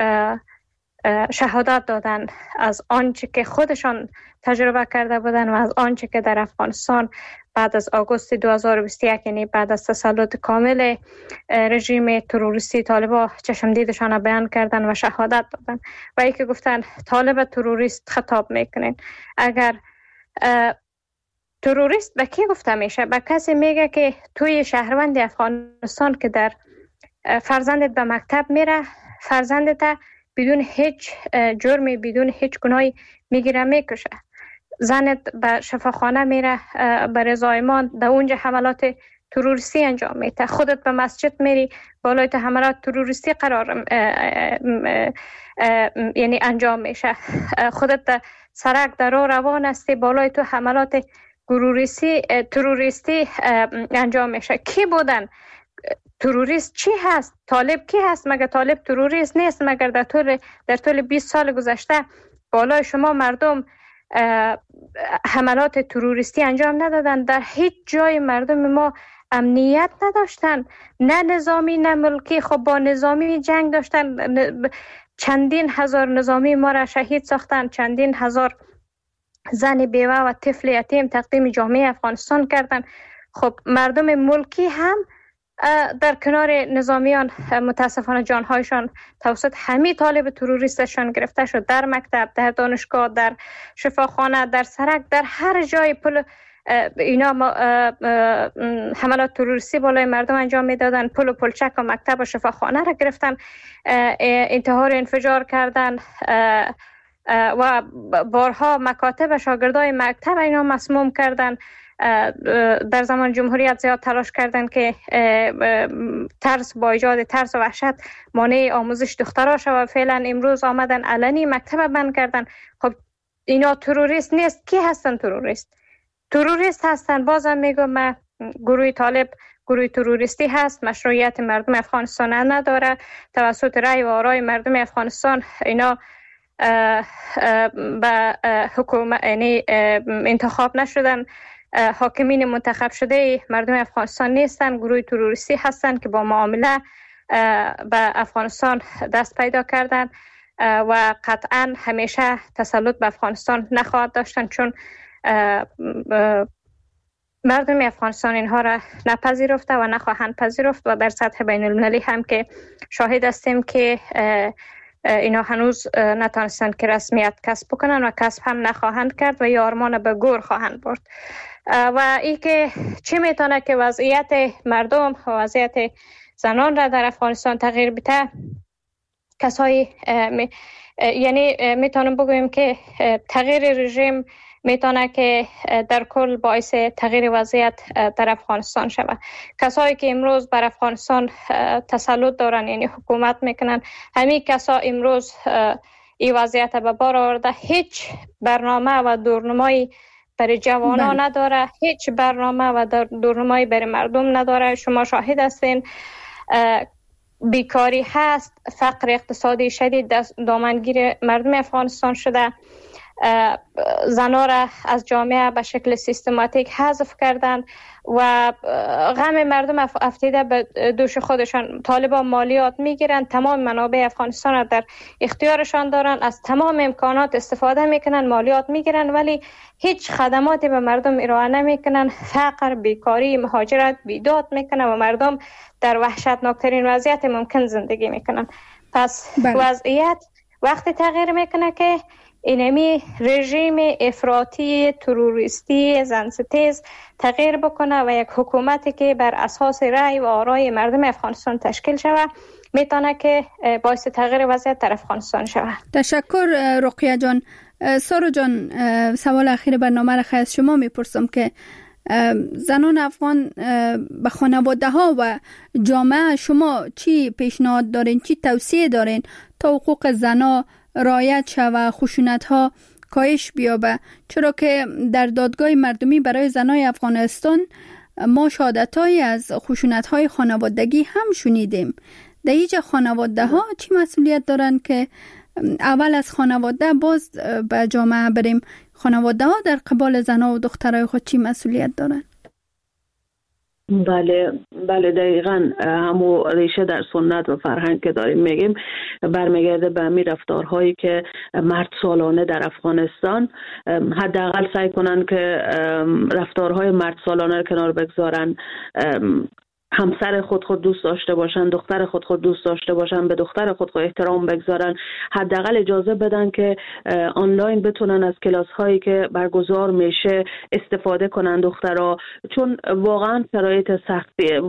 شهادت دادن از آنچه که خودشان تجربه کرده بودن و از آنچه که در افغانستان بعد از آگوست دو هزار و بیست و یک، یعنی بعد از تسلط کامل رژیم تروریستی طالبان چشم دیدشان بیان کردن و شهادت دادن و ای که گفتن طالب تروریست خطاب میکنین. اگر تروریست به کی گفته میشه؟ به کسی میگه که توی شهروند افغانستان که در فرزندت به مکتب میره، فرزندت بدون هیچ جرمی بدون هیچ گناهی میگیره میکشه. زنت به شفاخانه میره برای زایمان، در اونجا حملات تروریستی انجام میده. خودت به مسجد میری، بالای تو حملات تروریستی قرار ام ام ام ام یعنی انجام میشه. خودت در سرک در راه روان هستی، بالای تو حملات تروریستی تروریستی انجام میشه. کی بودن؟ تروریست چی هست؟ طالب کی هست؟ مگر طالب تروریست نیست؟ مگر در طول در طول بیست سال گذشته بالای شما مردم حملات تروریستی انجام ندادن؟ در هیچ جای مردم ما امنیت نداشتن، نه نظامی نه ملکی. خب با نظامی جنگ داشتن، چندین هزار نظامی ما را شهید ساختن، چندین هزار زن بیوه و طفل یتیم تقدیم جامعه افغانستان کردن. خب مردم ملکی هم در کنار نظامیان متاسفانه جانهایشان توسط همین طالب تروریستشان گرفته شد. در مکتب، در دانشگاه، در شفاخانه، در سرک، در هر جای پل اینا حملات تروریستی بالای مردم انجام میدادن. پل و پلچک و مکتب و شفاخانه را گرفتن، انتحار انفجار کردن و بارها مکاتب و شاگردای مکتب اینا مسموم کردن. در زمان جمهوریت زیاد تلاش کردن که ترس با ایجاد ترس و وحشت مانع آموزش دخترها شد و فعلا امروز آمدن علنی مکتب بند کردن. خب اینا تروریست نیست؟ کی هستن تروریست؟ تروریست هستن. بازم میگم من گروه طالب گروه تروریستی هست، مشروعیت مردم افغانستان نداره. توسط رأی و آرای مردم افغانستان اینا به حکومت یعنی انتخاب نشدن، حاکمین منتخب شده مردم افغانستان نیستن، گروه تروریستی هستن که با معامله به افغانستان دست پیدا کردن و قطعا همیشه تسلط به افغانستان نخواهد داشتن، چون مردم افغانستان اینها را نپذیرفته و نخواهند پذیرفت و در سطح بین المللی هم که شاهد هستیم که اینا هنوز نتانستند که رسمیت کسب بکنن و کسب هم نخواهند کرد و یا آرمان به گور خواهند برد. و ای که چی میتونه که وضعیت مردم و وضعیت زنان را در افغانستان تغییر بده؟ کسایی می، یعنی میتونم بگویم که تغییر رژیم میتونه که در کل باعث تغییر وضعیت در افغانستان شود. کسایی که امروز بر افغانستان تسلط دارن یعنی حکومت میکنن، همین کسا امروز این وضعیت به بار آورده. هیچ برنامه و دورنمایی برای جوانان نداره، هیچ برنامه و دورنمایی برای مردم نداره. شما شاهد هستین بیکاری هست، فقر اقتصادی شدید دامنگیر مردم افغانستان شده، زنها را از جامعه به شکل سیستماتیک حذف کردند و غم مردم افتیده به دوش خودشان. طالبان مالیات میگیرن، تمام منابع افغانستان را در اختیارشان دارن، از تمام امکانات استفاده میکنن، مالیات میگیرن ولی هیچ خدماتی به مردم ارائه نمیکنن. فقر، بیکاری، مهاجرت بیداد میکنن و مردم در وحشتناکترین وضعیت ممکن زندگی میکنن. پس بله. وضعیت وقتی تغییر میکنه که اینمی رژیم افراطی تروریستی زنستیز تغییر بکنه و یک حکومتی که بر اساس رأی و آرای مردم افغانستان تشکیل شود میتونه که باعث تغییر وضعیت در افغانستان شود. تشکر رقیه جان. سارو جان، سوال اخیر برنامه را از شما میپرسم که زنان افغان به خانواده ها و جامعه شما چی پیشنهاد دارین، چی توصیه دارین تا حقوق زنها رعایت شود، خشونت ها کاهش بیابه؟ چرا که در دادگاه مردمی برای زنای افغانستان ما شهادت‌هایی از خشونت‌های خانوادگی هم شنیدیم. در اینجا خانواده ها چی مسئولیت دارن که اول از خانواده باز به جامعه بریم؟ خانواده ها در قبال زنها و دخترای خود چی مسئولیت دارن؟ بله بله دقیقاً همو ریشه در سنت و فرهنگ که داریم میگیم برمیگرده به همین رفتارهایی که مرد سالانه در افغانستان حداقل سعی کنن که رفتارهای مرد سالانه رو کنار بگذارن. همسر خود خود دوست داشته باشن، دختر خود خود دوست داشته باشن، به دختر خود خود احترام بگذارن، حداقل اجازه بدن که آنلاین بتونن از کلاس هایی که برگزار میشه استفاده کنن دخترها، چون واقعا شرایط سختیه.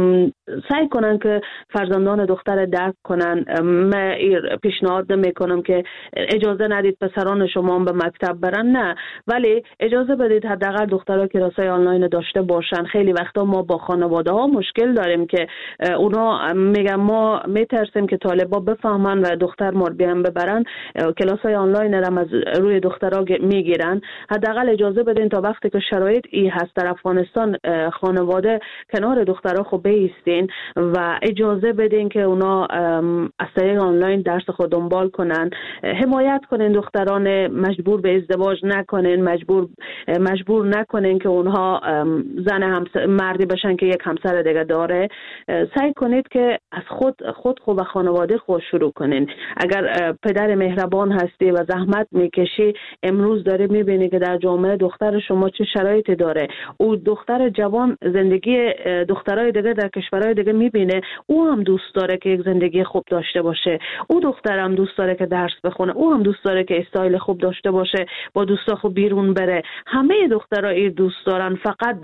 سعی کنن که فرزندان دختر درک کنن. من پیشنهاد نمیکنم که اجازه ندید پسران شما به مکتب برن، نه، ولی اجازه بدید حداقل دخترها کلاسای آنلاین داشته باشن. خیلی وقتا ما با خانواده ها مشکل داریم که اونا میگن ما میترسیم که طالبا بفهمن و دختر مربی هم ببرن، کلاسای آنلاین هم از روی دخترها میگیرن. حداقل اجازه بدین تا وقتی که شرایط ای هست در افغانستان خانواده کنار دخترها خوب بیستین و اجازه بدین که اونا از طریق آنلاین درس خود دنبال کنن. حمایت کنین دختران، مجبور به ازدواج نکنین، مجبور مجبور نکنین که اونها زن همسر مردی بشن که یک همسر دیگه داره. سعی کنید که از خود خود خود و خانواده خود شروع کنین. اگر پدر مهربان هستی و زحمت میکشی، امروز داره میبینی که در جامعه دختر شما چه شرایطی داره. او دختر جوان زندگی دخترای دیگه در کشورهای دیگه میبینه، او هم دوست داره که یک زندگی خوب داشته باشه، او دختر هم دوست داره که درس بخونه، او هم دوست داره که استایل خوب داشته باشه، با دوستا خوب بیرون بره. همه دخترها این دوست دارن. فقط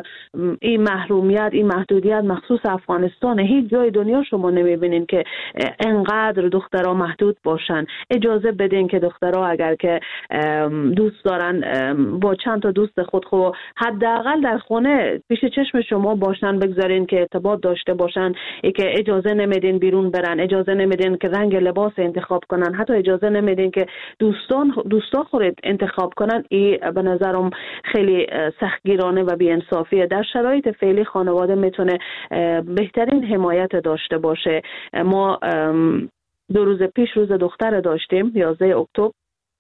این محرومیت، این محدودیت مخصوص افغانستان، هیچ جای دنیا شما نمیبینین که انقدر دخترها محدود باشن. اجازه بدین که دخترها اگر که دوست دارن با چند تا دوست خود خود حداقل در خونه پیش چشم شما باشن، بگذارین که ارتباط داشته باشن. ای که اجازه نمیدین بیرون برن، اجازه نمیدین که رنگ لباس انتخاب کنن، حتی اجازه نمیدین که دوستان دوستا خود انتخاب کنن. این به نظرم خیلی سختگیرانه و بی‌انصافیه. در شرایط فعلی خانواده میتونه بهترین حمایت داشته باشه. ما دو روز پیش روز دختر داشتیم، یازده اکتبر،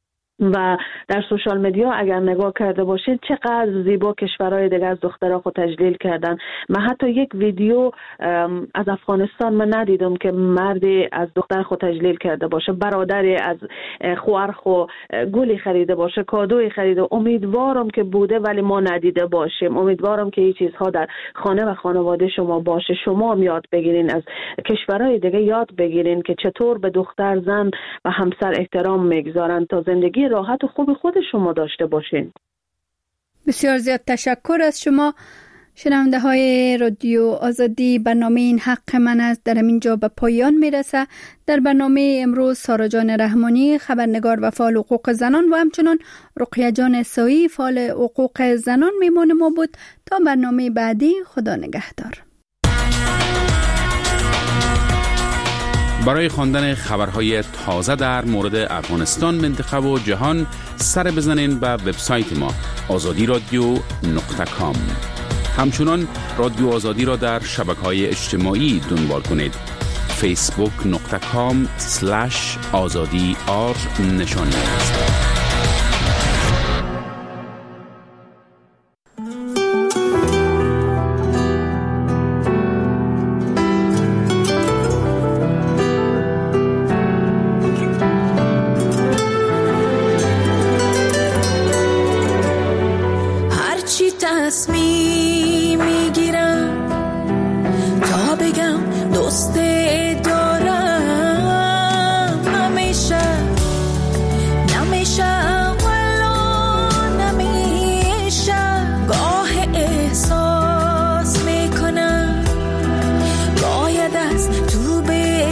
و در سوشال مدیا اگر نگاه کرده باشید چقدر زیبا کشورهای دیگه از دخترها خود تجلیل کردن. من حتی یک ویدیو از افغانستان من ندیدم که مردی از دختر خود تجلیل کرده باشه، برادری از خواهر خود گلی خریده باشه، کادوی خریده. امیدوارم که بوده ولی ما ندیده باشیم. امیدوارم که این چیزها در خانه و خانواده شما باشه. شما هم یاد بگیرین، از کشورهای دیگه یاد بگیرین که چطور به دختر، زن و همسر احترام میگذارن تا زندگی راحت و خوب خود شما داشته باشین. بسیار زیاد تشکر از شما. شنونده های رادیو آزادی، برنامه این حق من است در اینجا به پایان میرسه. در برنامه امروز سارا جان رحمانی، خبرنگار و فعال حقوق زنان، و همچنان رقیه جان سایی، فعال حقوق زنان میمون ما بود. تا برنامه بعدی، خدا نگهدار. برای خواندن خبرهای تازه در مورد افغانستان، منطقه و جهان سر بزنین به وبسایت ما آزادی رادیو نقطه کام. همچنان رادیو آزادی را در شبکه‌های اجتماعی دنبال کنید. فیسبوک نقطه کام سلش آزادی آر نشانی است. تصمیم میگیرم تا بگم دوست دارم، همیشه نمیشه ولا نمیشه. گاه احساس میکنم باید از تو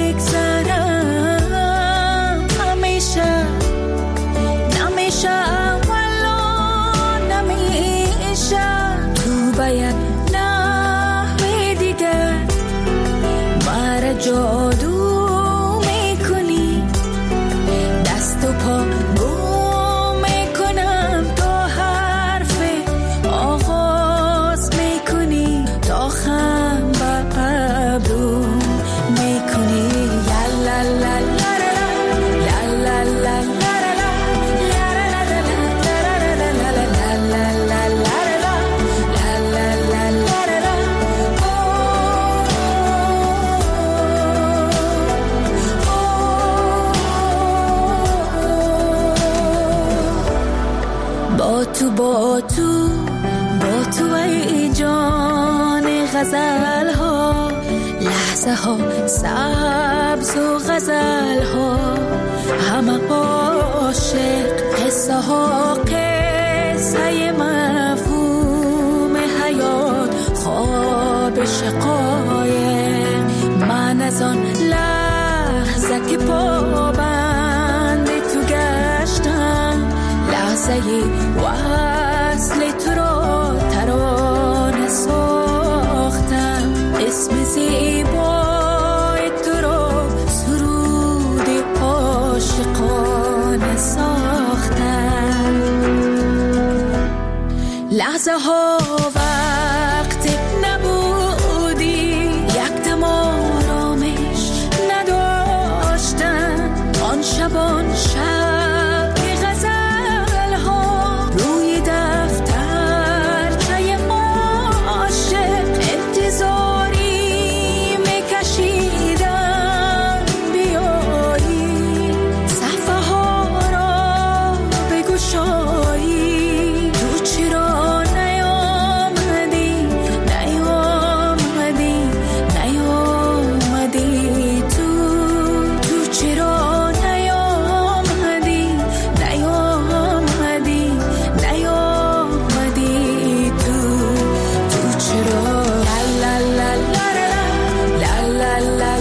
بگذرم، همیشه نمیشه ولا نمیشه. باید نحوه دیگر مرا جادو میکنی، دست و پا گم میکنم تا حرف آغاز میکنی، تا خم به ابرو میکنی. لا لا لا لا لا لا لا تو با تو با تو ای جان غزل ها لحظه ها سبز و غزل ها، همه عاشق، قصه ها قصه مفهوم حیات، خواب شقایق. من از آن لحظه که پابند تو گشتم، لحظه وصل تو را ترانه ساختم، اسم زیبای تو را سرود عاشقانه ساختم. لحظه ها وقت نبودی، یک دم آرامش نداشتن، آن شبان شب غزل ها روی دفتر چای عاشق، انتظاری میکشیدم بیایی، صفحه ها را بگشایی. تو چرا نیامدی نیامدی نیامدی، تو تو چرا نیامدی نیامدی نیامدی، تو تو چرا. لا لا لا لا لا لا لا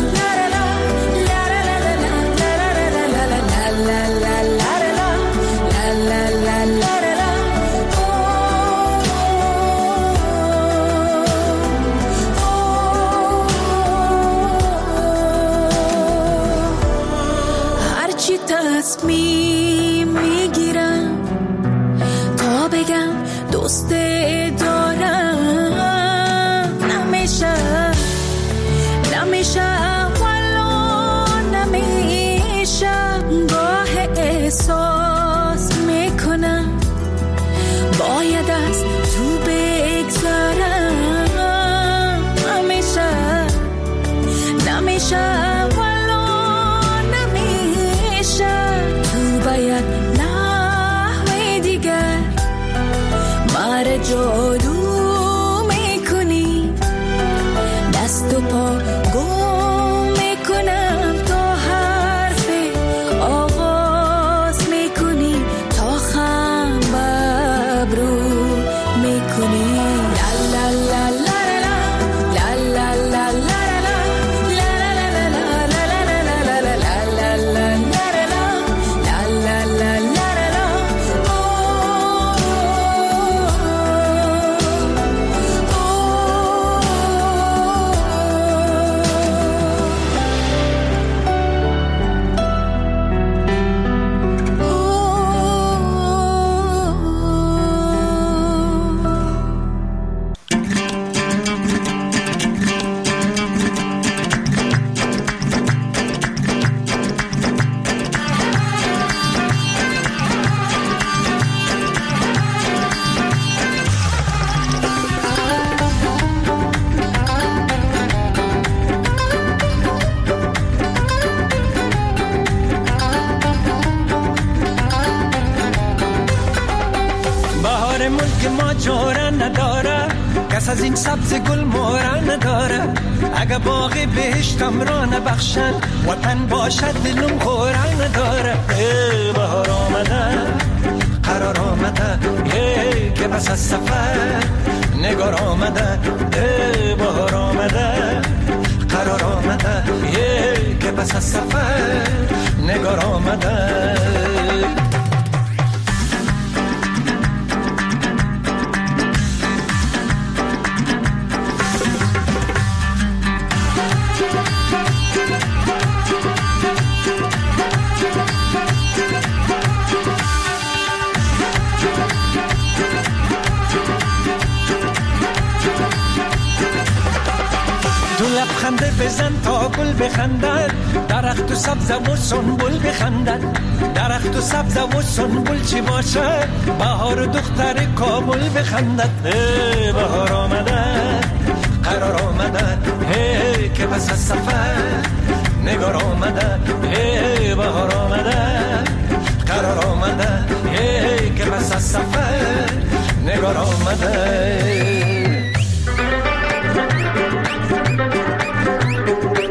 هرچی تصمیم میگیرم تا بگم دوست دارم، نمیشه نمیشه والا نمیشه. گاه احساس میکنم باید از تو بگذارم، نمیشه نمیشه والا نمیشه. تو باید نحوه دیگر مر جادو میکنی، دست و پا گم میکنم تا حرف آغاز میکنی، تا خم ببرو میکنی. لا لا لا لا لا لا لا لا کس از این سبز گل مورا نداره، اگه باغ بهشتم را نبخشن، وطن باشد دلم خورا نداره. ای بهار آمده قرار آمده، ای که پس از سفر نگار آمده. ای بهار آمده قرار آمده، ای که پس از سفر نگار آمده. لبخنده بزن تا گل بخندد، درخت و سبز و سنبل بخندد. درخت و سبز و سنبل چی باشد، بهار دختر کابل بخندد. ای بهار آمده قرار آمده، ای که پس از سفر نگار آمده. ای بهار آمده قرار آمده، ای که پس از سفر نگار آمده.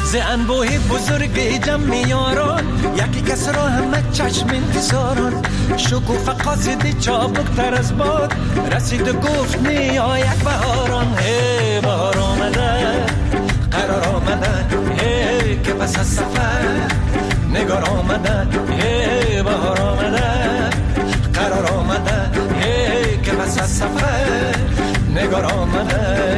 ز انبوه بزرگ جمع یاران یکی کس را همه چشم انتظاران شکوفه قاصد چابک تر از باد رسید و گفت نیا یک بهاران هی بهار آمده قرار آمده هی که پس از سفر نگار آمده هی بهار آمده قرار آمده هی که پس از سفر نگار آمده